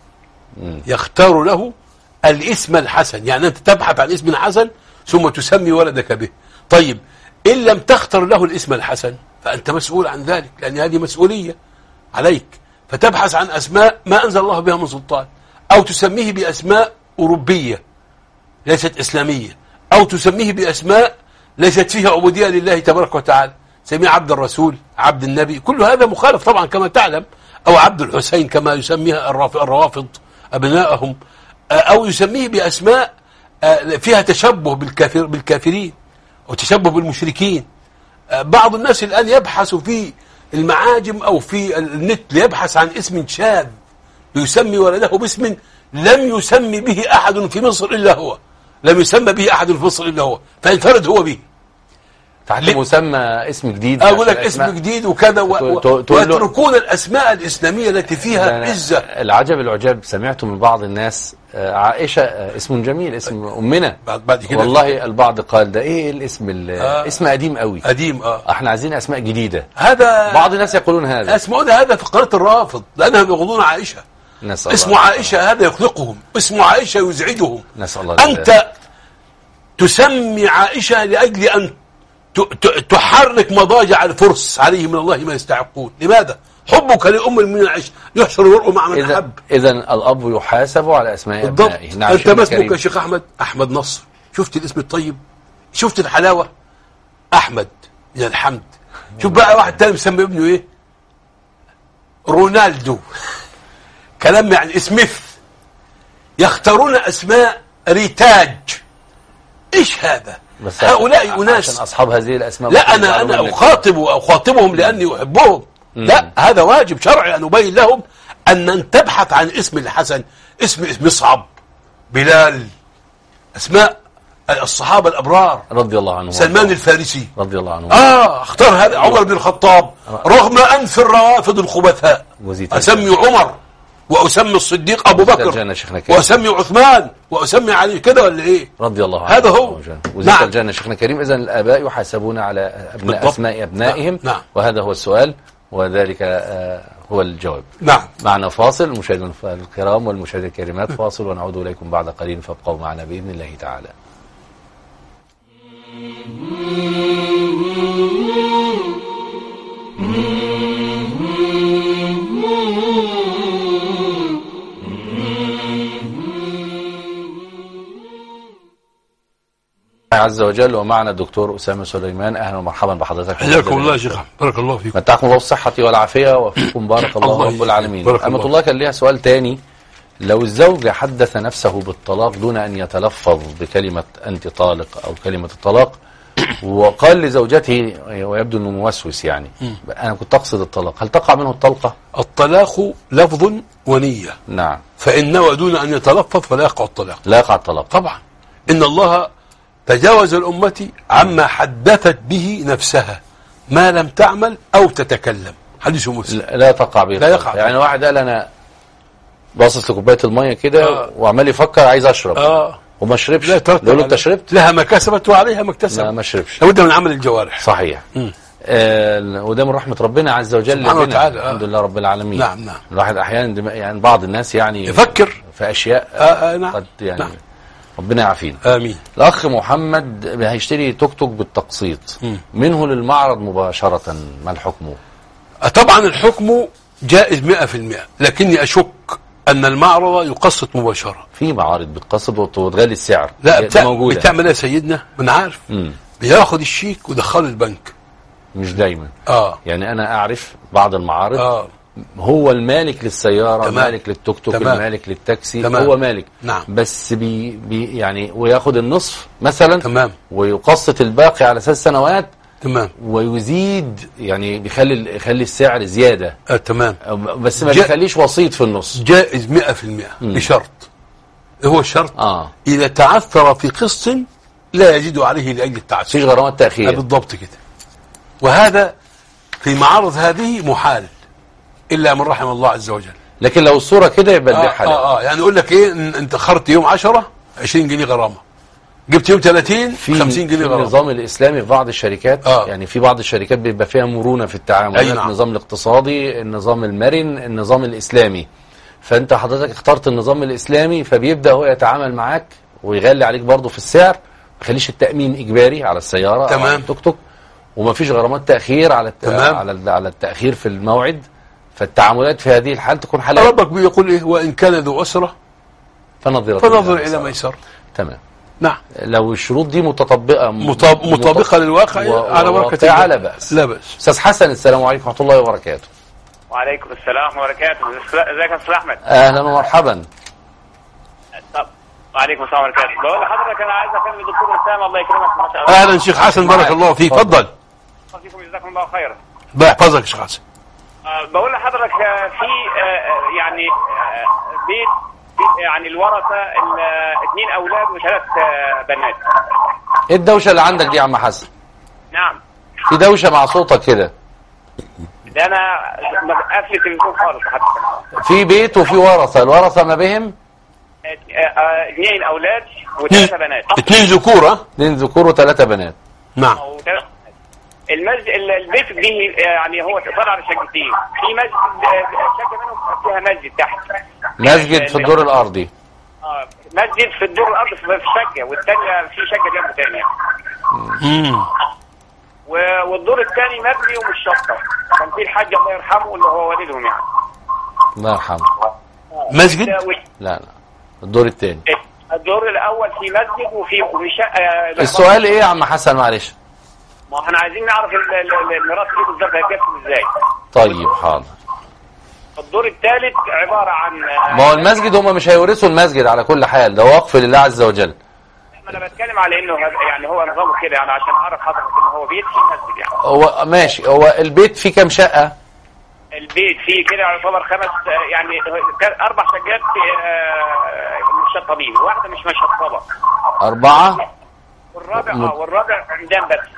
م. يختار له الاسم الحسن، يعني أنت تبحث عن اسم حسن ثم تسمي ولدك به. طيب، إن لم تختر له الاسم الحسن فأنت مسؤول عن ذلك، لأن هذه مسؤولية عليك. فتبحث عن أسماء ما أنزل الله بها من سلطان، أو تسميه بأسماء أوروبية ليست إسلامية، أو تسميه بأسماء ليست فيها عبودية لله تبارك وتعالى. سميه عبد الرسول، عبد النبي، كل هذا مخالف طبعا كما تعلم. أو عبد الحسين كما يسميها الروافض أبنائهم، أو يسميه بأسماء فيها تشبه بالكافر بالكافرين أو تشبه بالمشركين. بعض الناس الآن يبحث في المعاجم أو في النت ليبحث عن اسم شاذ يسمي ولده باسم لم يسمي به أحد في مصر إلا هو، لم يسمى به أحد في مصر إلا هو، فانفرد هو به. تحت مسمى اسم جديد، أقول لك اسم جديد وكذا، ويتركون الأسماء الإسلامية التي فيها عزة. العجب العجاب سمعت من بعض الناس عائشة اسم جميل، اسم أمنا، بعد كده والله البعض قال ده إيه الاسم آه اسم قديم قوي، قديم اه احنا عايزين أسماء جديدة. هذا بعض الناس يقولون هذا، اسمعون هذا في قناة الرافض لأنهم يغضون عائشة. نسأل اسم الله عائشة الله. هذا يقلقهم، اسم عائشة يزعجهم. نسأل الله أنت الله. تسمي عائشة لأجل أن تحرك مضاجع الفرس عليه من الله ما يستحقون. لماذا؟ حبك لأم المؤمنين عائشة يحشر المرء مع من أحب. إذا الأب يحاسب على أسماء أبنائه. نعم. أنت ما اسمك يا شيخ أحمد؟ أحمد نصر. شفت الاسم الطيب؟ شفت الحلاوة؟ أحمد من الحمد. شوف بقى واحد تاني مسمي ابنه إيه؟ رونالدو. كلام يعني سميث. يختارون أسماء ريتاج. إيش هذا؟ هؤلاء أناس عشان أصحاب هذه الأسماء. لا أنا أنا أخاطب أخاطبهم لأني أحبهم. لا، هذا واجب شرعي أن أبين لهم أن تبحث عن اسم الحسن، اسم مصعب، بلال، أسماء الصحابة الأبرار رضي الله عنهم، سلمان الفارسي رضي الله عنه. آه اختار هذا عمر بن الخطاب رغم أنف الروافض الخبثاء. أسمي عمر وأسمي الصديق أبو بكر وأسمي عثمان وأسمي علي كده ولا إيه؟ رضي الله عنه. هذا هو. وزيد نعم. الجنة شيخنا كريم. إذن الآباء يحاسبون على أبناء أسماء أبنائهم. نعم. وهذا هو السؤال وذلك آه هو الجواب. نعم. معنا فاصل. المشاهدين الكرام والمشاهدين الكريمات، فاصل ونعود إليكم بعد قليل، فابقوا معنا بإذن الله تعالى. عز وجل. ومعنا الدكتور أسامة سليمان. أهلا ومرحبا بحضرتك. حياكم الله يا شيخ، بارك الله فيكم. متعكم الله بالصحة والعافية وفيكم بارك الله رب العالمين. أمة الله كان ليها سؤال تاني. لو الزوج حدث نفسه بالطلاق دون أن يتلفظ بكلمة أنت طالق أو كلمة الطلاق، وقال لزوجته ويبدو أنه موسوس يعني أنا كنت أقصد الطلاق، هل تقع منه الطلقة؟ الطلاق لفظ ونية. نعم. فإن نوى دون أن يتلفظ فلا يقع الطلاق. لا يقع الطلاق طبعا. إن الله تجاوز الأمة عما حدثت به نفسها ما لم تعمل أو تتكلم. حديث مسلم. لا تقع به. لا يقع. يعني واحد قال أنا باصص لكوباية المية كده آه. وعمال يفكر عايز أشرب آه. وما شربش، يقول له أنت شربت؟ لها ما كسبت وعليها ما اكتسبت. لا ما شربش. لابد من عمل الجوارح. صحيح. آه وده من رحمة ربنا عز وجل سبحانه وتعالى. الحمد لله رب العالمين. نعم نعم. الواحد أحيانا يعني بعض الناس يعني يفكر في أشياء آه آه نعم. قد يعني نعم. ربنا يعافينا. آمين. الأخ محمد هيشتري توك توك بالتقسيط م. منه للمعرض مباشرة، ما الحكم؟ طبعا الحكم جائز مئة في المئة، لكني أشك أن المعرض يقسط مباشرة. في معارض بتقسط وتغلي السعر. لا بتاع بتعمل يا سيدنا من عارف م. بياخد الشيك ودخله البنك. مش دايما. آه. يعني أنا أعرف بعض المعارض آه. هو المالك للسيارة، تمام. مالك للتوك توك، تمام. المالك للتاكسي، تمام. هو مالك. نعم. بس بي بي يعني وياخد النصف مثلا. تمام. ويقسط الباقي على أساس سنوات. تمام. ويزيد يعني بيخلي يخلي السعر زيادة. آه تمام. بس ما بيخليش وسيط في النص. جائز مئة في المئة بشرط. هو الشرط آه. إذا تعثر في قسط لا يجد عليه لأجل التعثر. فيش غرامات تأخير. آه بالضبط كده. وهذا في معارض هذه محال إلا من رحم الله عز وجل. لكن لو الصورة كده يبقى ده آه حلال. آه, آه يعني يقول لك إيه، أنت أخرت يوم عشرة عشرين جنيه غرامة، جبت يوم ثلاثين خمسين جنيه غرامة. النظام الإسلامي في بعض الشركات آه. يعني في بعض الشركات بيبقى فيها مرونة في التعامل. أي نعم. النظام الاقتصادي، النظام المرن، النظام الإسلامي. فأنت حضرتك اخترت النظام الإسلامي فبيبدأ هو يتعامل معاك ويغلي عليك برضه في السعر، ما يخليش التأمين إجباري على السيارة. تمام. أو على التوك توك، وما فيش غرامات تأخير على الت... تمام. على على التأخير في الموعد. فالتعاملات في هذه الحال تكون حلال. ربك بيقول إيه، وإن كان ذو أسرة فنظر فنظر إلى ميسر. تمام. نعم. لو الشروط دي متطبقة مطابقة مطابقة للواقع و... على بركة الله لا بأس. لا بأس. أستاذ حسن، السلام عليكم ورحمة الله وبركاته. وعليكم السلام وبركاته. ازيك يا أستاذ أحمد؟ أهلا ومرحبا. طب وعليكم السلام وبركاته. بقول لحضرتك أنا عايز أكلم الدكتور أسامة الله يكرمك ما شاء الله. أهلا شيك حسن، بارك الله فيك. اتفضل. فيكم جزاكم الله خيرا. الله يحفظك يا شيخ حسن. آه بقول لحضرتك آه في آه يعني آه بيت, بيت يعني الورثه اثنين اولاد وثلاث آه بنات. ايه الدوشه اللي عندك دي يا عم حسن؟ نعم. في دوشه مع صوتك كده. ده انا قافل التلفزيون خالص حتى. في بيت وفي ورثه، الورثه ما بهم اثنين اولاد وثلاثه بنات. اثنين ذكور ها؟ اثنين ذكور وثلاثه بنات. نعم. المسجد البيت دي يعني هو طالع على شقتين، في مسجد شقه منهم فيها مسجد تحت. مسجد في الدور الارضي. اه مسجد في الدور الارضي في الشقه، والثانيه في شقه جنبه ثانيه. امم والدور الثاني مبني ومش شطه. كان في الحاج الله يرحمه اللي هو والدهم يعني. الله يرحمه. مسجد؟ لا لا الدور الثاني. الدور الاول في مسجد وفي وفي شقه. السؤال ايه يا عم حسن معلش؟ ما احنا عايزين نعرف الميراث ايه بالظبط هيتقسم ازاي. طيب حاضر. الدور الثالث عباره عن ما هو المسجد هم مش هيورثوا المسجد على كل حال، ده وقف لله عز وجل. انا بتكلم على انه يعني هو نظامه كده يعني عشان اعرف حضرتك ان هو بيت فيه مسجد يعني. هو ماشي، هو البيت فيه كام شقه؟ البيت فيه كده يعتبر خمس يعني اربع شقات مشطبين، واحده مش مشطبه. اربعه؟ والرابع اه والرابع عمدان بس.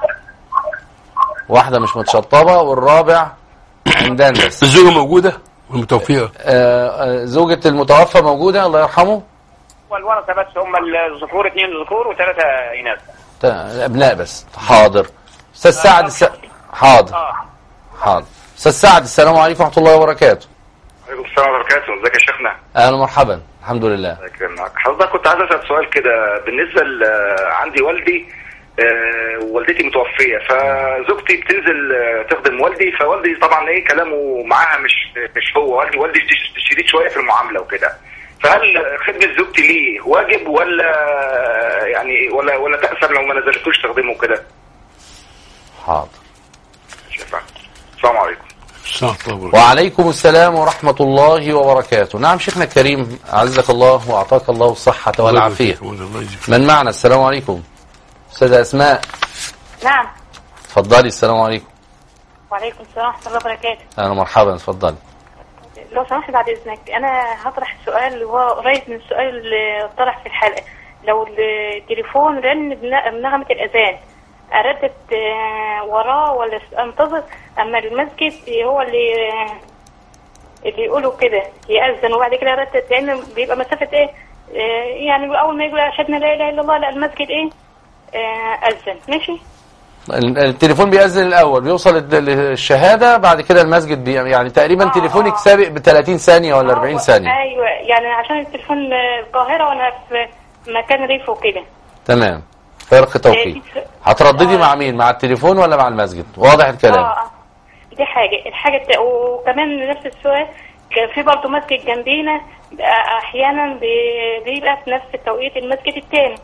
واحده مش متشطبه والرابع عمدان بس. الزوجه موجوده المتوفيه؟ آه زوجة المتوفى موجوده الله يرحمه. والورثه بس هم الذكور، اثنين ذكور وثلاثه اناث. ابناء بس. حاضر. استاذ سعد الس... حاضر اه حاضر. استاذ سعد السلام عليكم ورحمه الله وبركاته. وعليكم السلام ورحمه الله وبركاته. ازيك يا شيخنا؟ اهلا ومرحبا. الحمد لله. الله يكرمك. حضرتك كنت عايز اسال سؤال كده بالنسبه ل عندي والدي آه والدتي متوفيه، فزوجتي بتنزل آه تخدم والدي، فوالدي طبعا ايه كلامه معاها مش مش هو والدي والدي شديد شويه في المعامله وكده، فهل خدمه زوجتي ليه واجب ولا يعني ولا ولا تأثم لو ما نزلتوش تخدمه كده؟ حاضر. شكرا. السلام عليكم. وعليكم السلام ورحمة الله وبركاته. نعم شيخنا الكريم أعزك الله وأعطاك الله الصحة والعافية. من معنا؟ السلام عليكم. أستاذة أسماء. نعم. تفضلي. السلام عليكم. وعليكم السلام ورحمة الله وبركاته. أهلا مرحبا. تفضلي. لو سمحت بعد إذنك أنا هطرح السؤال اللي هو قريب من السؤال اللي طرح في الحلقة. لو التليفون رن بنغمة الأذان أردت وراه ولا أنتظر أما المسجد هو اللي اللي يقولوا كده يأذن وبعد كده أردت، لأن بيبقى مسافة إيه يعني أول ما يقول أشهدنا لا إله إلا الله لا المسجد إيه أذن. ماشي. التليفون بيأذن الأول بيوصل للشهادة، بعد كده المسجد بي يعني تقريبا آه تليفونك سابق ب ثلاثين ثانية ولا أربعين ثانية. أيوة يعني عشان التليفون القاهرة وأنا في مكان ريف وكده. تمام. فرق توقيت. هترددي آه. مع مين؟ مع التليفون ولا مع المسجد؟ واضح الكلام. اه دي حاجة. الحاجة الت... وكمان نفس السؤال كان في برضه مسجد جنبينا احيانا بيبقى في نفس التوقيت المسجد الثاني.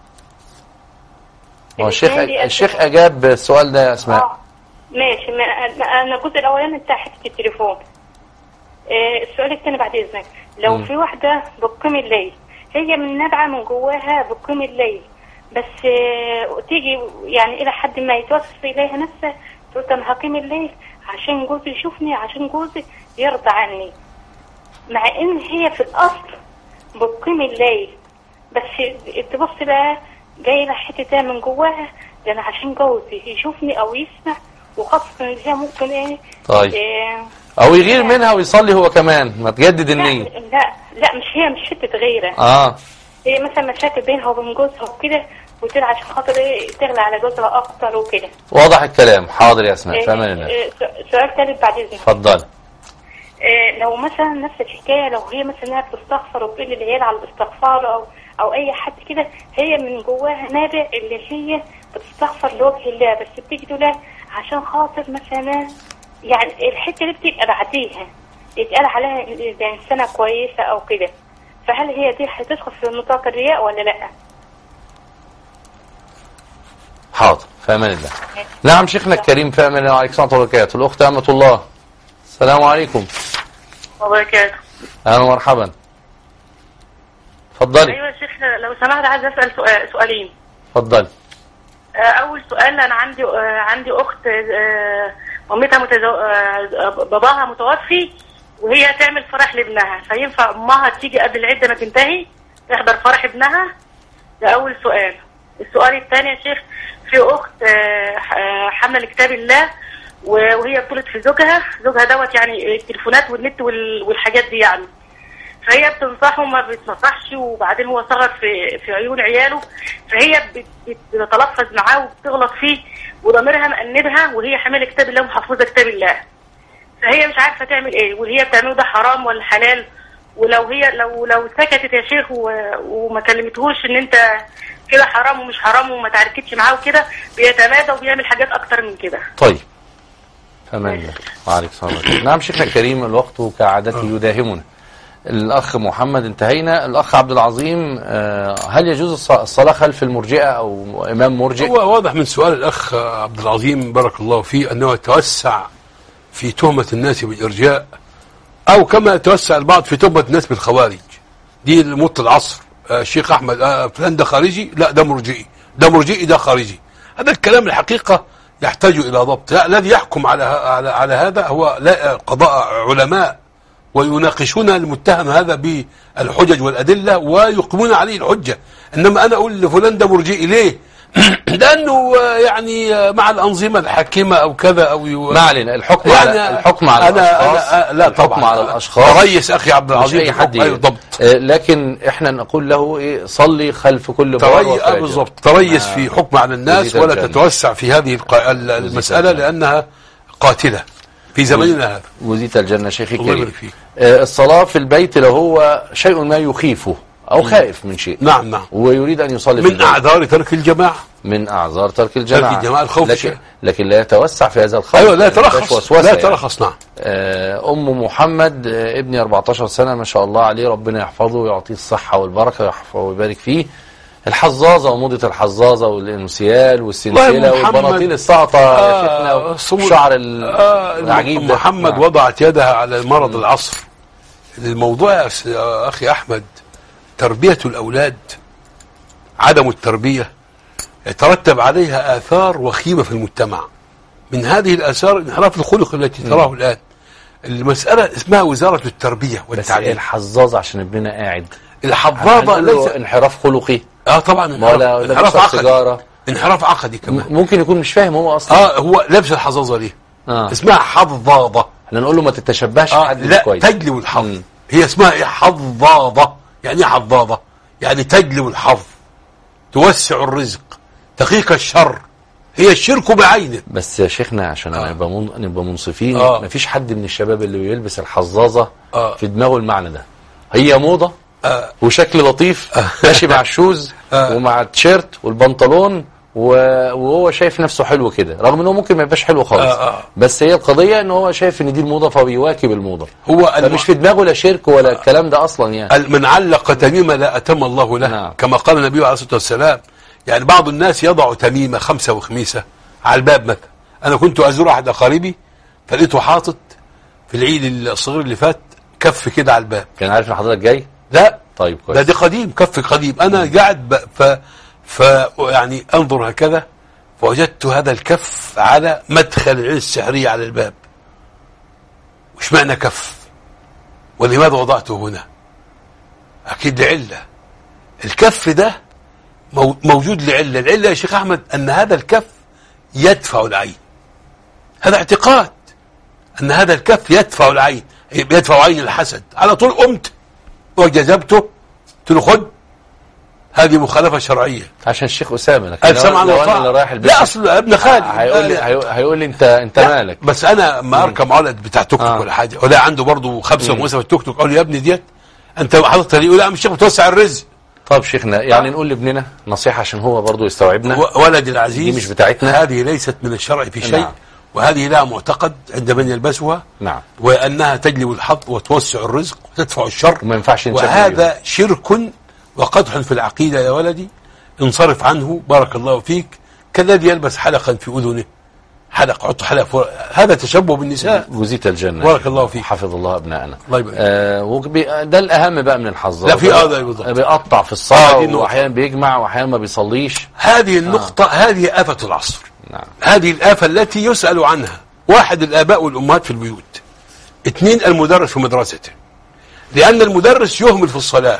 هو الشيخ الشيخ اجاب السؤال ده يا اسماء. اه ماشي. انا الجزء الاولاني بتاع حته التليفون. آه السؤال الثاني بعد اذنك، لو م. في واحده بتقيم الليل هي من نابعه من جواها بتقيم الليل بس آه تيجي يعني الى حد ما يتوسط اليها نفسها تقول انا هقيم الليل عشان جوزي يشوفني عشان جوزي يرضى عني، مع ان هي في الاصل بتقيم الليل بس تبص بقى جاي لها حته من جواها ده انا عشان جوزي يشوفني او يسمع، وخاصه ان هي ممكن ايه طيب إيه او يغير منها ويصلي هو كمان ما تجدد النيه. لا لا لا مش هي مش حته غيره. اه هي مثلا مشاكل بينها وبين جوزها وكده وتقول عشان خاطر ايه تغلى على جوزها اكتر وكده. واضح الكلام. حاضر يا اسماء. فاهمه إيه إيه سؤال ثالث بعد اذنك. اتفضلي. إيه لو مثلا نفس الحكايه لو هي مثلا بتستغفر وتقول للعيال على الاستغفار او او اي حد كده هي من جواها نابع اللي هي بتستغفر لوجه الله بس بتيجي تقول عشان خاطر مثلا يعني الحته اللي بتبقى بعديها يتقال عليها ده انسانه كويسه او كده، فهل هي دي هتدخل في نطاق الرياء ولا لا؟ حاضر. في امان الله. نعم شيخنا الكريم. في امان الله. وعليكم السلام ورحمه الله وبركاته. الاخت امه الله. السلام عليكم. وبركاته. اهلا ومرحبا. اتفضلي. ايوه يا شيخ لو سمحت عايز اسال سؤال سؤالين. اتفضلي. اول سؤال انا عندي عندي اخت امتها متزو... باباها متوفي وهي تعمل فرح لابنها، فينفع امها تيجي قبل العده ما تنتهي تحضر فرح ابنها؟ ده اول سؤال. السؤال الثاني يا شيخ، في اخت حامله لكتاب الله وهي بطولت في زوجها، زوجها دوت يعني التليفونات والنت والحاجات دي يعني، فهي بتنصحه وما بتنصحش، وبعدين هو صغر في في عيون عياله، فهي بتتلفظ معاه وبتغلط فيه وضميرها مأنبها وهي حامله كتاب الله ومحفوظه كتاب الله، فهي مش عارفه تعمل ايه، واللي هي بتعمله ده حرام ولا حلال؟ ولو هي لو لو سكتت يا شيخ وما كلمتهوش ان انت كده حرام ومش حرام وما تعاركتش معاه وكده، بيتمادى وبيعمل حاجات اكتر من كده. طيب تمام. وعليك السلام. نعم شيخنا الكريم، الوقت كعادته يداهمنا. الأخ محمد انتهينا. الأخ عبد العظيم، هل يجوز الصلاة خلف المرجئة أو إمام مرجئ؟ هو واضح من سؤال الأخ عبد العظيم بارك الله فيه أنه يتوسع في تهمة الناس بالإرجاء، أو كما يتوسع البعض في تهمة الناس بالخوارج. دي موت العصر. الشيخ أحمد آه فلان ده خارجي، لا ده مرجئي، ده مرجئي ده خارجي. هذا الكلام الحقيقة يحتاج إلى ضبط. الذي يحكم على على على هذا هو لا قضاء علماء، ويناقشون المتهم هذا بالحجج والأدلة ويقيمون عليه الحجة. إنما أنا أقول لفلان ده مرجئي ليه؟ لأنه يعني مع الأنظمة الحاكمة أو كذا أو يو... ما علينا. الحكم يعني على الحكم على أنا الأشخاص. أنا لا الحكم طبعا على الأشخاص ريس أخي عبد العظيم أي حد بالضبط. آه لكن إحنا نقول له إيه؟ صلي خلف كل بار وفاجر. بالضبط. تريس في حكم على الناس ولا تتوسع في هذه المسألة لأنها قاتلة في زماننا هذا. وزيت الجنة شيخي الكريم. آه الصلاة في البيت لو هو شيء ما يخيفه أو خائف من شيء، نعم نعم، ويريد أن يصلي من أعذار ترك الجماعة، من أعذار ترك الجماعة، ترك الجماعة الخوف، لكن, لكن لا يتوسع في هذا الخوف. أيوة لا يترخص، لا يترخص. نعم. آه أم محمد، آه ابني أربعتاشر سنة ما شاء الله عليه، ربنا يحفظه ويعطيه الصحة والبركة ويحفظه ويبارك فيه. الحظاظة وموضة الحظاظة والانسيال والسلسلة والبناطيل الساقطة يا شيخنا والشعر العجيب ده. محمد نعم. وضعت يدها على مرض العصر. الموضوع يا أخي أحمد تربية الأولاد، عدم التربية يترتب عليها آثار وخيمة في المجتمع. من هذه الآثار انحراف الخلق التي تراه الآن. المسألة اسمها وزارة التربية والتعليم. الحظاظة عشان ابننا قاعد، الحظاظة ليس انحراف خلقي. اه طبعا انحراف, انحراف عقدي، انحراف عقدي كمان. ممكن يكون مش فاهم هو اصلا. اه هو لابس الحظاظة ليه؟ آه. اسمها حظاظة. احنا نقول له ما تتشبهش آه حد لا كويس. تجلب الحظ. م. هي اسمها ايه؟ حظاظة. يعني ايه حظاظة؟ يعني تجلب الحظ، توسع الرزق، تقيك الشر. هي الشرك بعينه. بس يا شيخنا عشان آه. نبقى من... نبقى منصفين، آه. مفيش حد من الشباب اللي بيلبس الحظاظة آه. في دماغه المعنى ده. هي موضة آه. وشكل لطيف آه. ماشي مع الشوز آه. ومع التيشيرت والبنطلون وهو شايف نفسه حلو كده، رغم انه ممكن ما يبقاش حلو خالص. آه آه. بس هي القضية ان هو شايف ان دي الموضة فبيواكب الموضة. هو الم... مش في دماغه لا شرك ولا آه. الكلام ده اصلا. يعني من علق تميمة لا اتم الله له. نعم. كما قال النبي عليه الصلاة والسلام. يعني بعض الناس يضع تميمة خمسة وخميسة على الباب مثلا. انا كنت ازور احد اقاربي فلقيته حاطط في العيد الصغير اللي فات كف كده على الباب. كان عارف ان حضرتك جاي؟ لا. طيب كويس. ده دي قديم، كف قديم. انا م. قاعد ف ف يعني انظر هكذا فوجدت هذا الكف على مدخل العين السحرية على الباب. وش معنى كف؟ ولماذا وضعته هنا؟ اكيد لعلة. الكف ده موجود لعلة. العلة يا شيخ احمد ان هذا الكف يدفع العين. هذا اعتقاد ان هذا الكف يدفع العين، يدفع عين الحسد. على طول قمت وجذبته، قلت له خد، هذه مخالفة شرعية. عشان الشيخ أسامة. لكن لو, لو أنا اللي رايح البيت لا أصل ابن خالي هيقول لي هيقول لي أنت أنت مالك. بس أنا ما أركب عقلد بتاع توك توك آه. ولا حاجة، ولا عنده برضه خمسة وموسى في التوك توك. أقول له يا ابني ديت أنت حاططها ليه؟ يقول لا مش الشيخ بتوسع الرزق. طب شيخنا يعني آه. نقول لابننا نصيحة عشان هو برضه يستوعبنا. ولد العزيز دي مش بتاعتنا، هذه ليست من الشرع في شيء. نعم. وهذه لها معتقد عند من يلبسها. نعم. وأنها تجلب الحظ وتوسع الرزق وتدفع الشر. وما ينفعش. وهذا شرك وقدح في العقيدة يا ولدي، انصرف عنه بارك الله فيك. كالذي يلبس حلقا في أذنه، حلق عط حلق فوق. هذا تشبه بالنساء. وزيت الجنة بارك الله فيك. حفظ الله أبنائنا. الله يبارك. آه ده الأهم بقى من الحظ. لا في هذا بالضبط. بيقطع في الصلاة آه وأحيانا بيجمع وأحيانا ما بيصليش. هذه النقطة آه. هذه آفة العصر. نعم. هذه الآفة التي يسأل عنها واحد الآباء والأمهات في البيوت، اثنين المدرس في مدرسته، لأن المدرس يهمل في الصلاة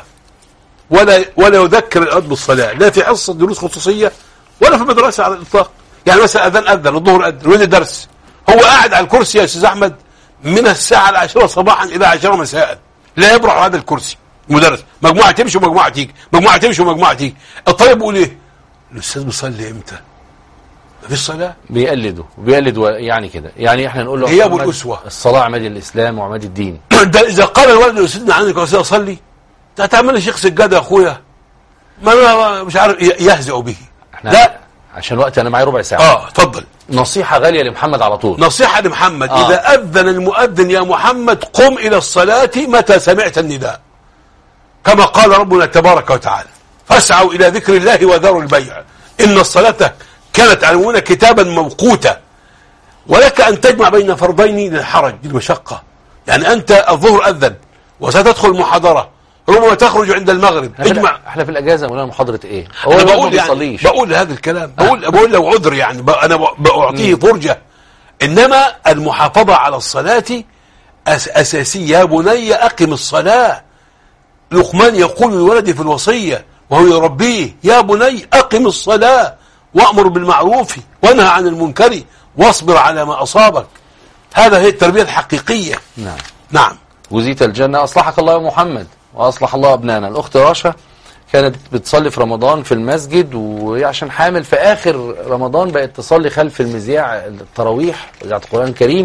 ولا ولا يذكر الأولاد بالصلاة، لا في حصة دروس خصوصية ولا في المدرسة على الإطلاق. يعني مثلا أذان أذن الظهر أذن وين درس؟ هو قاعد على الكرسي يا أستاذ أحمد من الساعة العاشرة صباحا إلى عشرة مساء، لا يبرح هذا الكرسي. مدرس مجموعة تمشي ومجموعة تيجي، مجموعة تمشي ومجموعة تيجي. الطالب بيقول إيه؟ الأستاذ بيصلي إمتى؟ ما فيش صلاة. بيقلدوا بيقلدوا يعني كده، يعني احنا نقول له هي ابو الاسوه، الصلاه عماد الاسلام وعماد الدين. ده اذا قال الولد لسيدنا عنك اصلي، انت هتعمل لي شيخ سجاده يا اخويا، ما مش عارف يهزئ به. لا عشان وقت انا معايا ربع ساعه. اه اتفضل. نصيحه غاليه لمحمد على طول. نصيحه لمحمد آه. اذا اذن المؤذن يا محمد قم الى الصلاه متى سمعت النداء، كما قال ربنا تبارك وتعالى فاسعوا الى ذكر الله وذروا البيع ان الصلاه كانت علمونا كتابا موقوتا. ولك أن تجمع بين فرضين للحرج للمشقة، يعني أنت الظهر أذن وستدخل محاضرة ربما تخرج عند المغرب، اجمع. احنا في الأجازة مولانا محاضرة إيه؟ هو أنا بقول يعني بقول هذا الكلام، بقول بقول له عذر يعني أنا بأعطيه فرجة، إنما المحافظة على الصلاة أس أساسية. يا بني أقم الصلاة، لقمان يقول لولده في الوصية وهو يربيه يا بني أقم الصلاة وأمر بالمعروف وانهى عن المنكر واصبر على ما أصابك. هذا هي التربية الحقيقية. نعم نعم. وزيت الجنة. أصلحك الله يا محمد وأصلح الله أبنانا. الأخت راشا كانت بتصلي في رمضان في المسجد، وعشان حامل في آخر رمضان بقت تصلي خلف المذياع التراويح إذاعة القرآن الكريم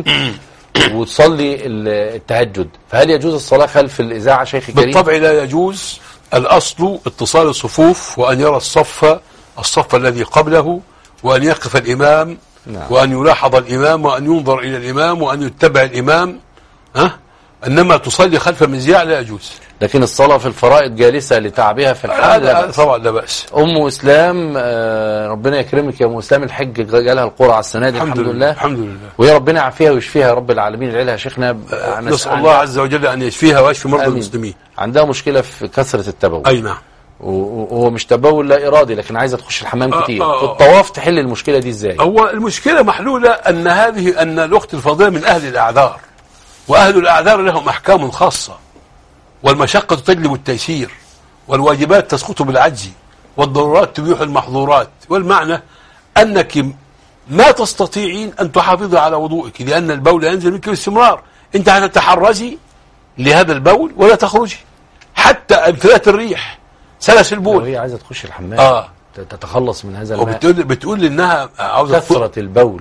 وتصلي التهجد، فهل يجوز الصلاة خلف الإذاعة شيخي الكريم؟ بالطبع لا يجوز. الأصل اتصال الصفوف، وأن يرى الصف الصف الذي قبله، وأن يقف الإمام. نعم. وأن يلاحظ الإمام، وأن ينظر إلى الإمام، وأن يتبع الإمام. ها؟ إنما تصلي خلف المذياع لا يجوز. لكن الصلاة في الفرائض جالسة لتعبها في الحال هذا طبعا لا بأس. أم إسلام آه ربنا يكرمك يا أم إسلام، الحج جالها القرعة السنة دي الحمد, الحمد لله. الحمد لله. ويا ربنا يعافيها ويشفيها يا رب العالمين. العيلة شيخنا نسأل الله عز وجل أن يشفيها ويشفي مرضى المسلمين. عندها مشكلة في كثرة التبول. أي نعم. وهو مش تبول لا إرادي، لكن عايزة تخش الحمام آه كتير. آه في الطواف تحل المشكلة دي إزاي؟ هو المشكلة محلولة أن هذه أن الأخت الفاضلة من أهل الأعذار، وأهل الأعذار لهم أحكام خاصة، والمشقة تجلب التيسير، والواجبات تسقط بالعجز، والضرورات تبيح المحظورات. والمعنى أنك ما تستطيعين أن تحافظي على وضوئك، لأن البول ينزل منك باستمرار. أنت هتتحرزي لهذا البول ولا تخرجي حتى انفلات الريح، سلس البول. وهي عايزة تخش الحمام آه. تتخلص من هذا الماء. وبتقول بتقول إنها عاوزة كثرة البول.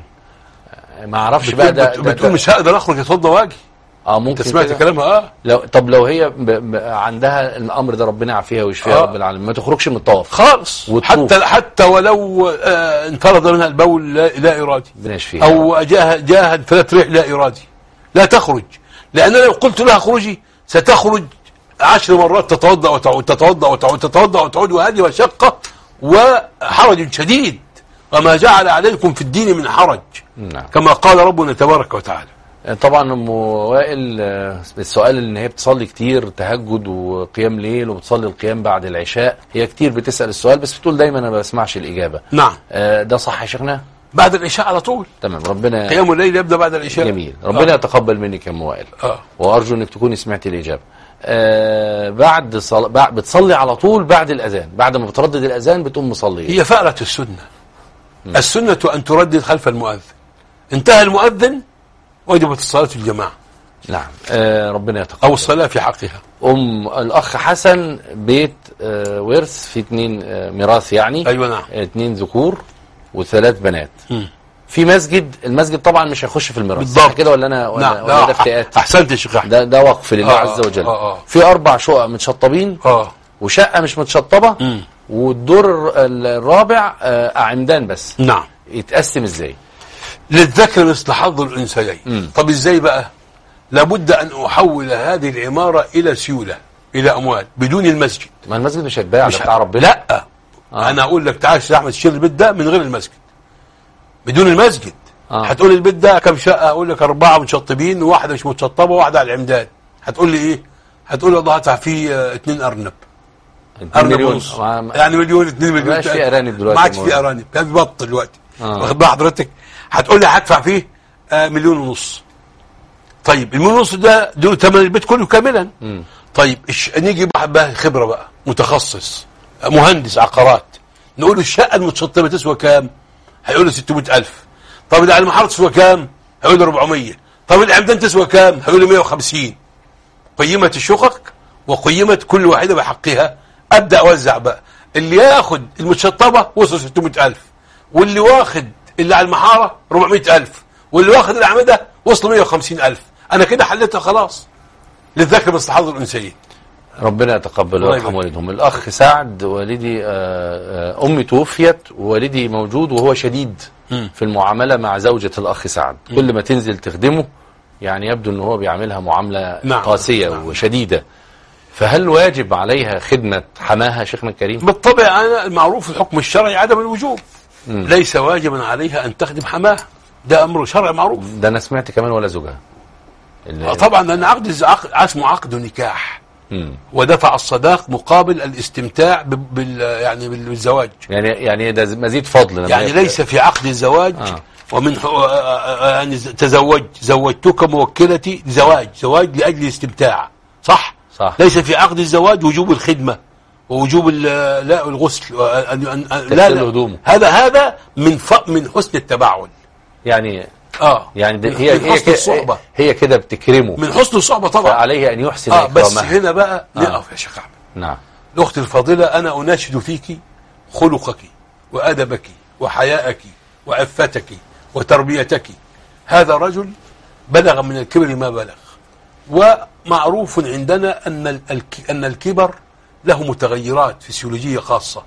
ما اعرفش بقى ده بتقول, بتقول مش هقدر أخرج اتوضى واجي. اه ممكن سمعت كلامها. اه لو طب لو هي ب... ب... عندها الامر ده ربنا يعافيها ويشفيها يا آه. رب العالمين، ما تخرجش من الطواف خالص، حتى حتى ولو آه انفرد منها البول لا, لا ارادي، او جاء جاء انفلات ريح لا ارادي، لا تخرج. لان لو قلت لها اخرجي ستخرج عشر مرات، تتوضا وتعود، تتوضا وتعود، تتوضا وتعود، وهذه مشقه وحرج شديد. وما جعل عليكم في الدين من حرج. نعم. كما قال ربنا تبارك وتعالى. طبعا ام وائل السؤال ان هي بتصلي كتير تهجد وقيام ليل، وبتصلي القيام بعد العشاء، هي كتير بتسأل السؤال بس بتقول دايما انا ما بسمعش الاجابه. نعم. آه ده صح يا شيخنا؟ بعد العشاء على طول. تمام. ربنا قيام الليل يبدا بعد العشاء. جميل. ربنا آه. يتقبل منك يا ام وائل. اه وارجو انك تكوني سمعتي الاجابه. آه بعد صل... بعد بتصلي على طول بعد الاذان، بعد ما بتردد الاذان بتقوم مصليه. هي فألة السنه. م. السنه ان تردد خلف المؤذن. انتهى المؤذن وجبت الصلاة في الجماعة. نعم. آه ربنا يتقبل. أو الصلاة في حقها. أم الأخ حسن بيت آه ورث في اثنين آه ميراث يعني. أيوة نعم. اثنين ذكور وثلاث بنات. م. في مسجد، المسجد طبعا مش هيخش في الميراث. بالضبط كده ولا أنا ولا, نعم. ولا ده افتئات؟ أحسنت يا شيخ أحمد. ده ده وقف لله آه عز وجل. آه آه. في أربع شقق متشطبين. آه. وشقة مش متشطبة. م. والدور الرابع آه عمدان بس. نعم. يتقسم ازاي؟ للذكر مثل حظ الانثيين. طب ازاي بقى؟ لابد ان احول هذه العماره الى سيوله، الى اموال، بدون المسجد. ما المسجد مش هيتباع، ده بتاع ربنا. لا آه. انا اقول لك تعال يا احمد تشتري البيت ده من غير المسجد، بدون المسجد. آه. هتقول لي البيت ده كم شقه؟ اقول لك اربعه متشطبين وواحده مش متشطبه وواحده على العمدان. هتقول لي ايه؟ هتقول لي والله هدفع فيه اثنين ارنب. ارنب ونص يعني مليون اثنين مليون. ما عادش في ارانب دلوقتي. ما عادش في ارانب، كان بط دلوقتي. واخد بال حضرتك؟ هتقول لي هدفع فيه آه مليون ونص. طيب المليون ونص ده دول ثمن البيت كله كاملا. مم. طيب إش... نيجي واحد بقى خبره بقى متخصص مهندس عقارات، نقول له الشقه المتشطبه تسوى كام؟ هيقول له ستمائة ألف. طب اللي على المحاره تسوى كام؟ هيقول له أربعمية. طب العمدان تسوى كام؟ هيقول له مئة وخمسين. قيمت الشقق وقيمت كل واحده بحقها. ابدا اوزع بقى، اللي ياخد المتشطبه وصل ستمائة ألف، واللي واخد اللي على المحاره أربعمائة ألف، واللي واخد الاعمده وصل مئة وخمسين ألف. انا كده حليتها خلاص. للذكر مثل حظ الانثيين. ربنا يتقبل ويرحم والدهم. الاخ سعد، والدي امي توفيت ووالدي موجود وهو شديد م. في المعامله مع زوجة الاخ سعد. م. كل ما تنزل تخدمه يعني يبدو ان هو بيعاملها معامله نعم. قاسيه نعم. وشديده. فهل واجب عليها خدمه حماها شيخنا الكريم؟ بالطبع انا المعروف في الحكم الشرعي عدم الوجوب. م. ليس واجبا عليها ان تخدم حماها، ده امر شرعي معروف. ده انا سمعت كمان ولا زوجها. طبعا لان عقد اسمه عقد نكاح. مم. ودفع الصداق مقابل الاستمتاع بال يعني بالزواج. يعني يعني ده مزيد فضل. يعني ليس في عقد الزواج آه. ومن يعني تزوج زوجتك موكلتي زواج زواج لاجل الاستمتاع، صح؟ صح. ليس في عقد الزواج وجوب الخدمه ووجوب لا الغسل لا لا هذا هذا من من حسن التباعد. يعني اه يعني هي هي كده هي كده بتكرمه من حسن الصحبه طبعا. عليه ان يحسن آه بس هنا بقى نقف آه. يا شيخ احمد. نعم. الاخت الفاضله، انا اناشد فيك خلقك وادبك وحياءك وعفتك وتربيتك. هذا رجل بلغ من الكبر ما بلغ، ومعروف عندنا ان ان الكبر له متغيرات فسيولوجيه خاصه،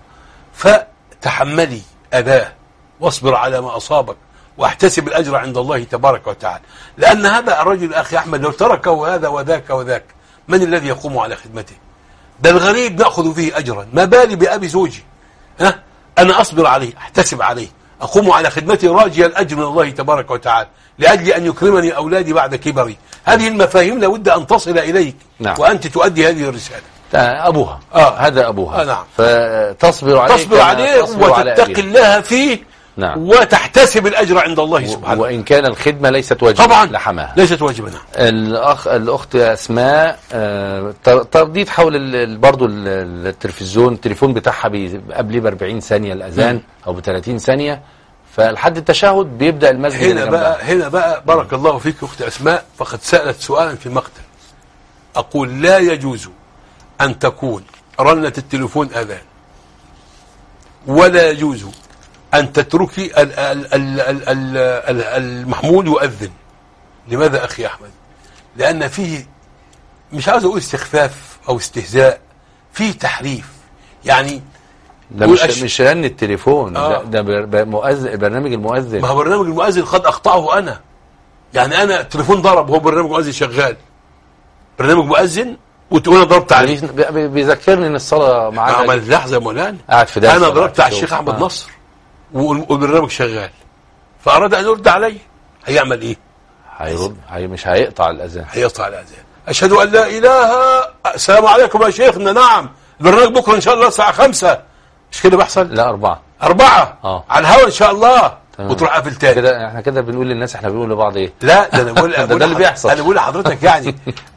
فتحملي اذاه واصبر على ما اصابك واحتسب الأجر عند الله تبارك وتعالى. لأن هذا الرجل أخي أحمد لو تركه هذا وذاك وذاك من الذي يقوم على خدمته؟ ده الغريب نأخذ فيه أجرا، ما بالي بأبي زوجي. ها؟ أنا أصبر عليه، أحتسب عليه، أقوم على خدمته راجيا الأجر من الله تبارك وتعالى لأجل أن يكرمني أولادي بعد كبري. هذه المفاهيم لابد أن تصل إليك. نعم. وأنت تؤدي هذه الرسالة. أبوها آه. هذا أبوها. آه نعم. فتصبر عليه تصبر عليه وتتقي الله فيه. نعم. وتحتسب الأجر عند الله سبحانه. وإن كان الخدمة ليست واجبة طبعا لحماها. ليست واجبة. الأخ الأخت أسماء آه ترديد حول برضه التلفزيون، التليفون بتاعها قبل ب أربعين ثانية الأذان م. أو ب ثلاثين ثانية، فلحد التشهد بيبدأ المسجد. هنا بقى هنا بقى بارك الله فيك أخت أسماء، فقد سألت سؤالا في مقتل. أقول لا يجوز أن تكون رنة التليفون أذان، ولا يجوز أن تتركي المحمول يؤذن. لماذا أخي أحمد؟ لأن فيه مش عاوز أقول استخفاف أو استهزاء، فيه تحريف. يعني ده مش أش... مش رن التليفون آه. ده مؤذن، برنامج المؤذن. ما هو برنامج المؤذن قد أقطعه أنا. يعني أنا التليفون ضرب وهو برنامج مؤذن شغال، برنامج مؤذن وأنا ضربت عليه. بيذكرني إن الصلاة معانا. ما لحظة يا مولانا، قاعد في درس أنا ضربت على الشيخ أحمد آه. نصر والبرنامج شغال، فأراد أن يرد علي، هيعمل إيه؟ هيرد، هي مش هيقطع الأذان، هيقطع الأذان. أشهد أن لا إله. السلام عليكم يا شيخنا. نعم، البرنامج بكرة إن شاء الله الساعة خمسة. مش كده بيحصل؟ لا أربعة. أربعة آه. على الهواء إن شاء الله. تمام. وتروح قافل تاني. كده إحنا كده بنقول للناس إحنا بنقول لبعض إيه؟ لا ده أنا بقول ده, ده اللي بيحصل. أنا بقول لحضرتك يعني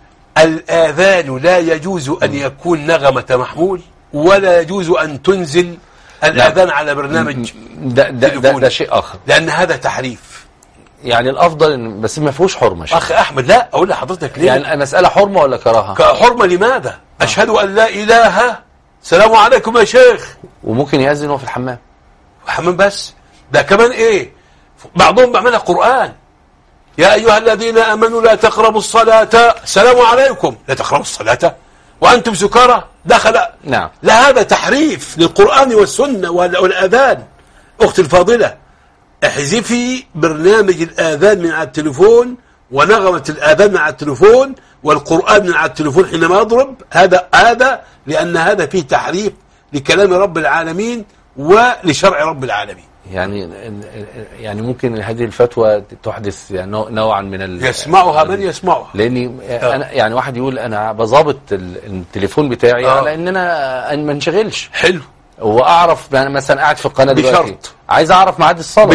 الآذان لا يجوز أن يكون نغمة محمول، ولا يجوز أن تنزل الآذان على برنامج ده ده, ده, ده شيء آخر، لأن هذا تحريف. يعني الأفضل بس ما فيهوش حرمة. أخي أحمد لا أقول لحضرتك ليه؟ يعني مسألة حرمة ولا كراهة؟ حرمة لماذا؟ آه. أشهد أن لا إله. السلام عليكم يا شيخ. وممكن يأذن وهو في الحمام. الحمام بس ده كمان إيه؟ بعضهم بيعملها قرآن. يا أيها الذين آمنوا لا تقربوا الصلاة. السلام عليكم. لا تقربوا الصلاة وأنتم سكارى. دخل. نعم. لا هذا تحريف للقرآن والسنة والأذان. أختي الفاضلة، احذفي برنامج الآذان من على التليفون ونغمة الآذان من على التليفون والقرآن من على التليفون حينما يضرب. هذا هذا لأن هذا فيه تحريف لكلام رب العالمين ولشرع رب العالمين. يعني يعني ممكن هذه الفتوى تحدث يعني نوعا من ال يسمعها من يسمعها. لاني آه. انا يعني واحد يقول انا بظابط التليفون بتاعي آه. على ان انا ما انشغلش. حلو. واعرف يعني مثلا قاعد في القناه دلوقتي عايز اعرف ميعاد الصلاه بشرط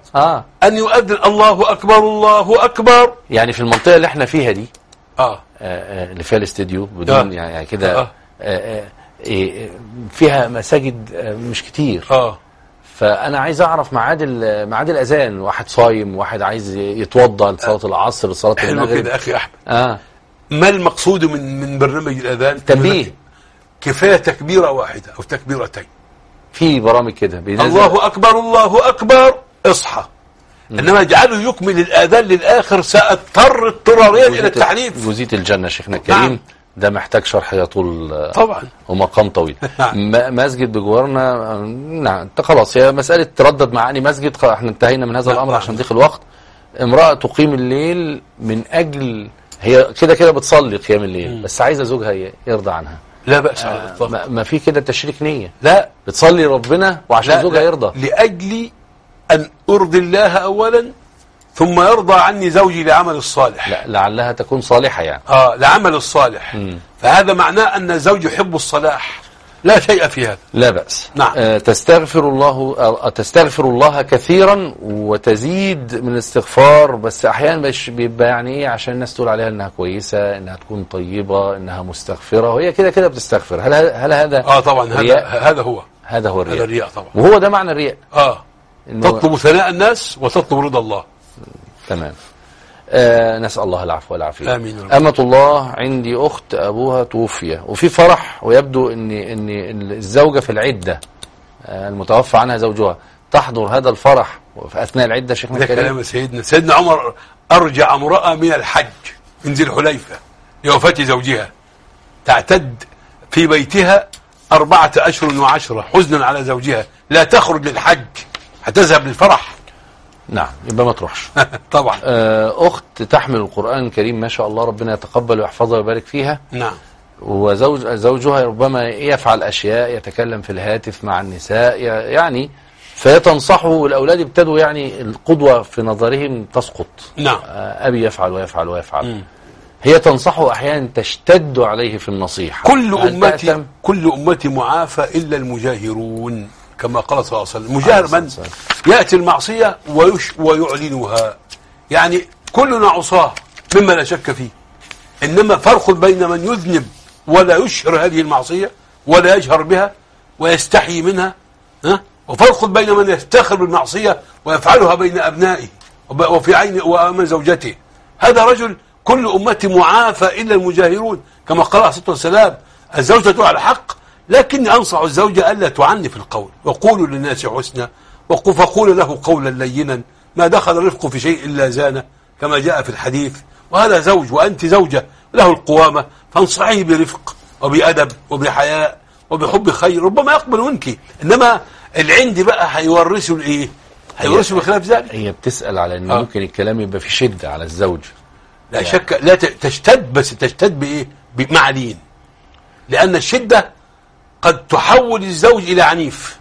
اه أن يؤذن الله أكبر الله أكبر. يعني في المنطقة اللي احنا فيها دي اه, آه, آه اللي فيها الاستديو بدون آه. يعني كده آه. آه آه فيها مساجد آه مش كتير. اه فأنا عايز أعرف ميعاد ميعاد الأذان، واحد صايم واحد عايز يتوضأ لصلاة العصر لصلاة المغرب. حلو كده أخي أحمد. اه ما المقصود من من برنامج الأذان؟ تنبيه. كفاية تكبيرة واحدة أو تكبيرتين. في برامج كده الله أكبر الله أكبر اصحى. م. إنما اجعله يكمل الآذان للآخر سأضطر اضطراريا إلى التحريف. جزية الجنة شيخنا الكريم. نعم. ده محتاج شرح يطول طبعا ومقام طويل. مسجد بجوارنا نعم خلاص هي مسألة تردد مع أني مسجد احنا انتهينا من هذا الأمر عشان ضيق الوقت. امرأة تقيم الليل من أجل هي كده كده بتصلي قيام الليل م. بس عايزة زوجها يرضى عنها. لا بأس على آه الإطلاق. ما في كده تشريك نية. لا بتصلي ربنا وعشان زوجها يرضى. لأجل أن أرضي الله أولا ثم يرضى عني زوجي لعمل الصالح. لا لعلها تكون صالحة يعني. آه لعمل الصالح. م. فهذا معناه أن الزوج يحب الصلاح. لا شيء في هذا. لا بأس. نعم. آه تستغفر الله آه تستغفر الله كثيرا وتزيد من الاستغفار بس أحيانا بيبقى يعني إيه عشان الناس تقول عليها إنها كويسة إنها تكون طيبة إنها مستغفرة وهي كده كده بتستغفر. هل هل هذا آه طبعا هذا هذا هو هذا هو الرياء. هذا الرياء طبعا. وهو ده معنى الرياء. آه تطلب ثناء الناس وتطلب رضا الله. تمام. آه نسأل الله العفو والعافية. آمين. أمة الله عندي أخت أبوها توفي وفي فرح ويبدو أن أن الزوجة في العدة آه المتوفى عنها زوجها تحضر هذا الفرح في أثناء العدة. شيخنا الكريم كلام سيدنا سيدنا عمر أرجع امرأة من الحج من ذي الحليفة لوفاة زوجها تعتد في بيتها أربعة أشهر وعشرة حزنا على زوجها لا تخرج للحج هتذهب للفرح. نعم يبقى ما تروحش. طبعا. أخت تحمل القرآن الكريم ما شاء الله ربنا يتقبل ويحفظها ويبارك فيها. نعم. وزوج زوجها ربما يفعل أشياء يتكلم في الهاتف مع النساء يعني فيتنصحه والأولاد ابتدوا يعني القدوة في نظرهم تسقط. نعم. أبي يفعل ويفعل ويفعل. م. هي تنصحه أحيانا تشتد عليه في النصيحة. كل أمتي كل أمتي معافى إلا المجاهرون كما قال صلى الله عليه وسلم. مجاهر من يأتي المعصية ويش ويعلنها يعني كلنا عصاه مما لا شك فيه. إنما فرق بين من يذنب ولا يشهر هذه المعصية ولا يجهر بها ويستحي منها ها وفرق بين من يفتخر بالمعصية ويفعلها بين أبنائه وفي عين وأمام زوجته. هذا رجل كل أمتي معافى إلا المجاهرون كما قال عليه الصلاة والسلام. الزوجة على حق لكني أنصح الزوجة ألا تعني في القول وقولوا للناس حسنا فقول له قولا لينا ما دخل الرفق في شيء إلا زانه كما جاء في الحديث. وهذا زوج وأنت زوجة له القوامة فانصحيه برفق وبأدب وبحياء وبحب خير ربما يقبل منك. إنما العند بقى هيورثه الإيه هيورثه بخلاف ذلك. هي بتسأل على أن آه. ممكن الكلام يبقى في شدة على الزوج. لا يعني. شك لا تشتد بس تشتد بإيه بمع لين لأن الشدة قد تحول الزوج إلى عنيف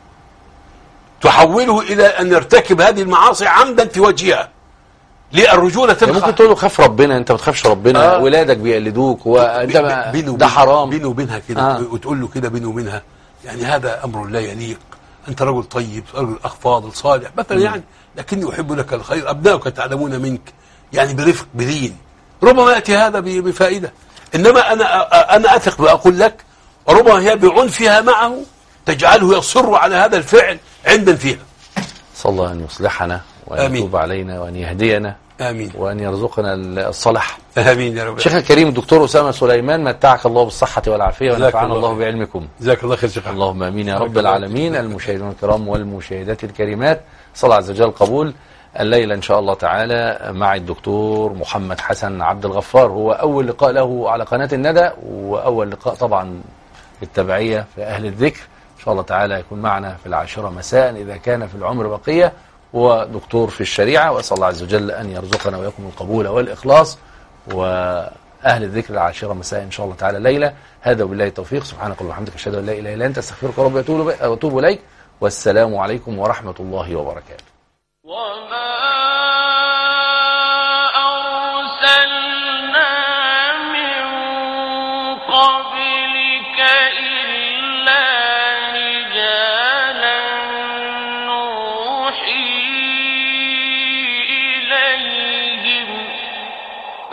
تحوله إلى أن يرتكب هذه المعاصي عمدا في وجهها. للرجولة تبقى ممكن تقول له خاف ربنا انت ما تخافش ربنا. آه. ولادك بيقلدوك وانت ده حرام بينه وبينها كده. آه. وتقول له كده بينه وبينها يعني هذا أمر لا يليق. أنت رجل طيب رجل أخ فاضل صالح مثلا يعني لكني أحب لك الخير أبنائك تعلمون منك يعني برفق بدين ربما يأتي هذا بفائدة. إنما أنا أنا أثق وأقول لك وربما هي بعنفها معه تجعله يصر على هذا الفعل عندا فيها. صلى الله أن يصلحنا وأن يتوب علينا وأن يهدينا. آمين. وأن يرزقنا الصلاح. آمين يا رب. شيخنا الكريم الدكتور أسامة سليمان متعك الله بالصحة والعافية ونفعنا الله بعلمكم. جزاك الله خير شيخ. اللهم آمين يا رب العالمين. المشاهدين الكرام والمشاهدات الكريمات صلى الله عز وجل قبول. الليلة إن شاء الله تعالى مع الدكتور محمد حسن عبد الغفار هو أول لقاء له على قناة الندى وأول لقاء طبعا بالتبعية في أهل الذكر. إن شاء الله تعالى يكون معنا في العاشرة مساء إذا كان في العمر بقية. هو دكتور في الشريعة وأسأل الله عز وجل أن يرزقنا ويكم القبول والإخلاص وأهل الذكر العاشرة مساء إن شاء الله تعالى ليلة. هذا وبالله التوفيق. سبحانك اللهم وبحمدك أشهد أن لا إله إلا أنت أستغفرك ربي وأتوب إليك. والسلام عليكم ورحمة الله وبركاته. وما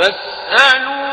فاسألوا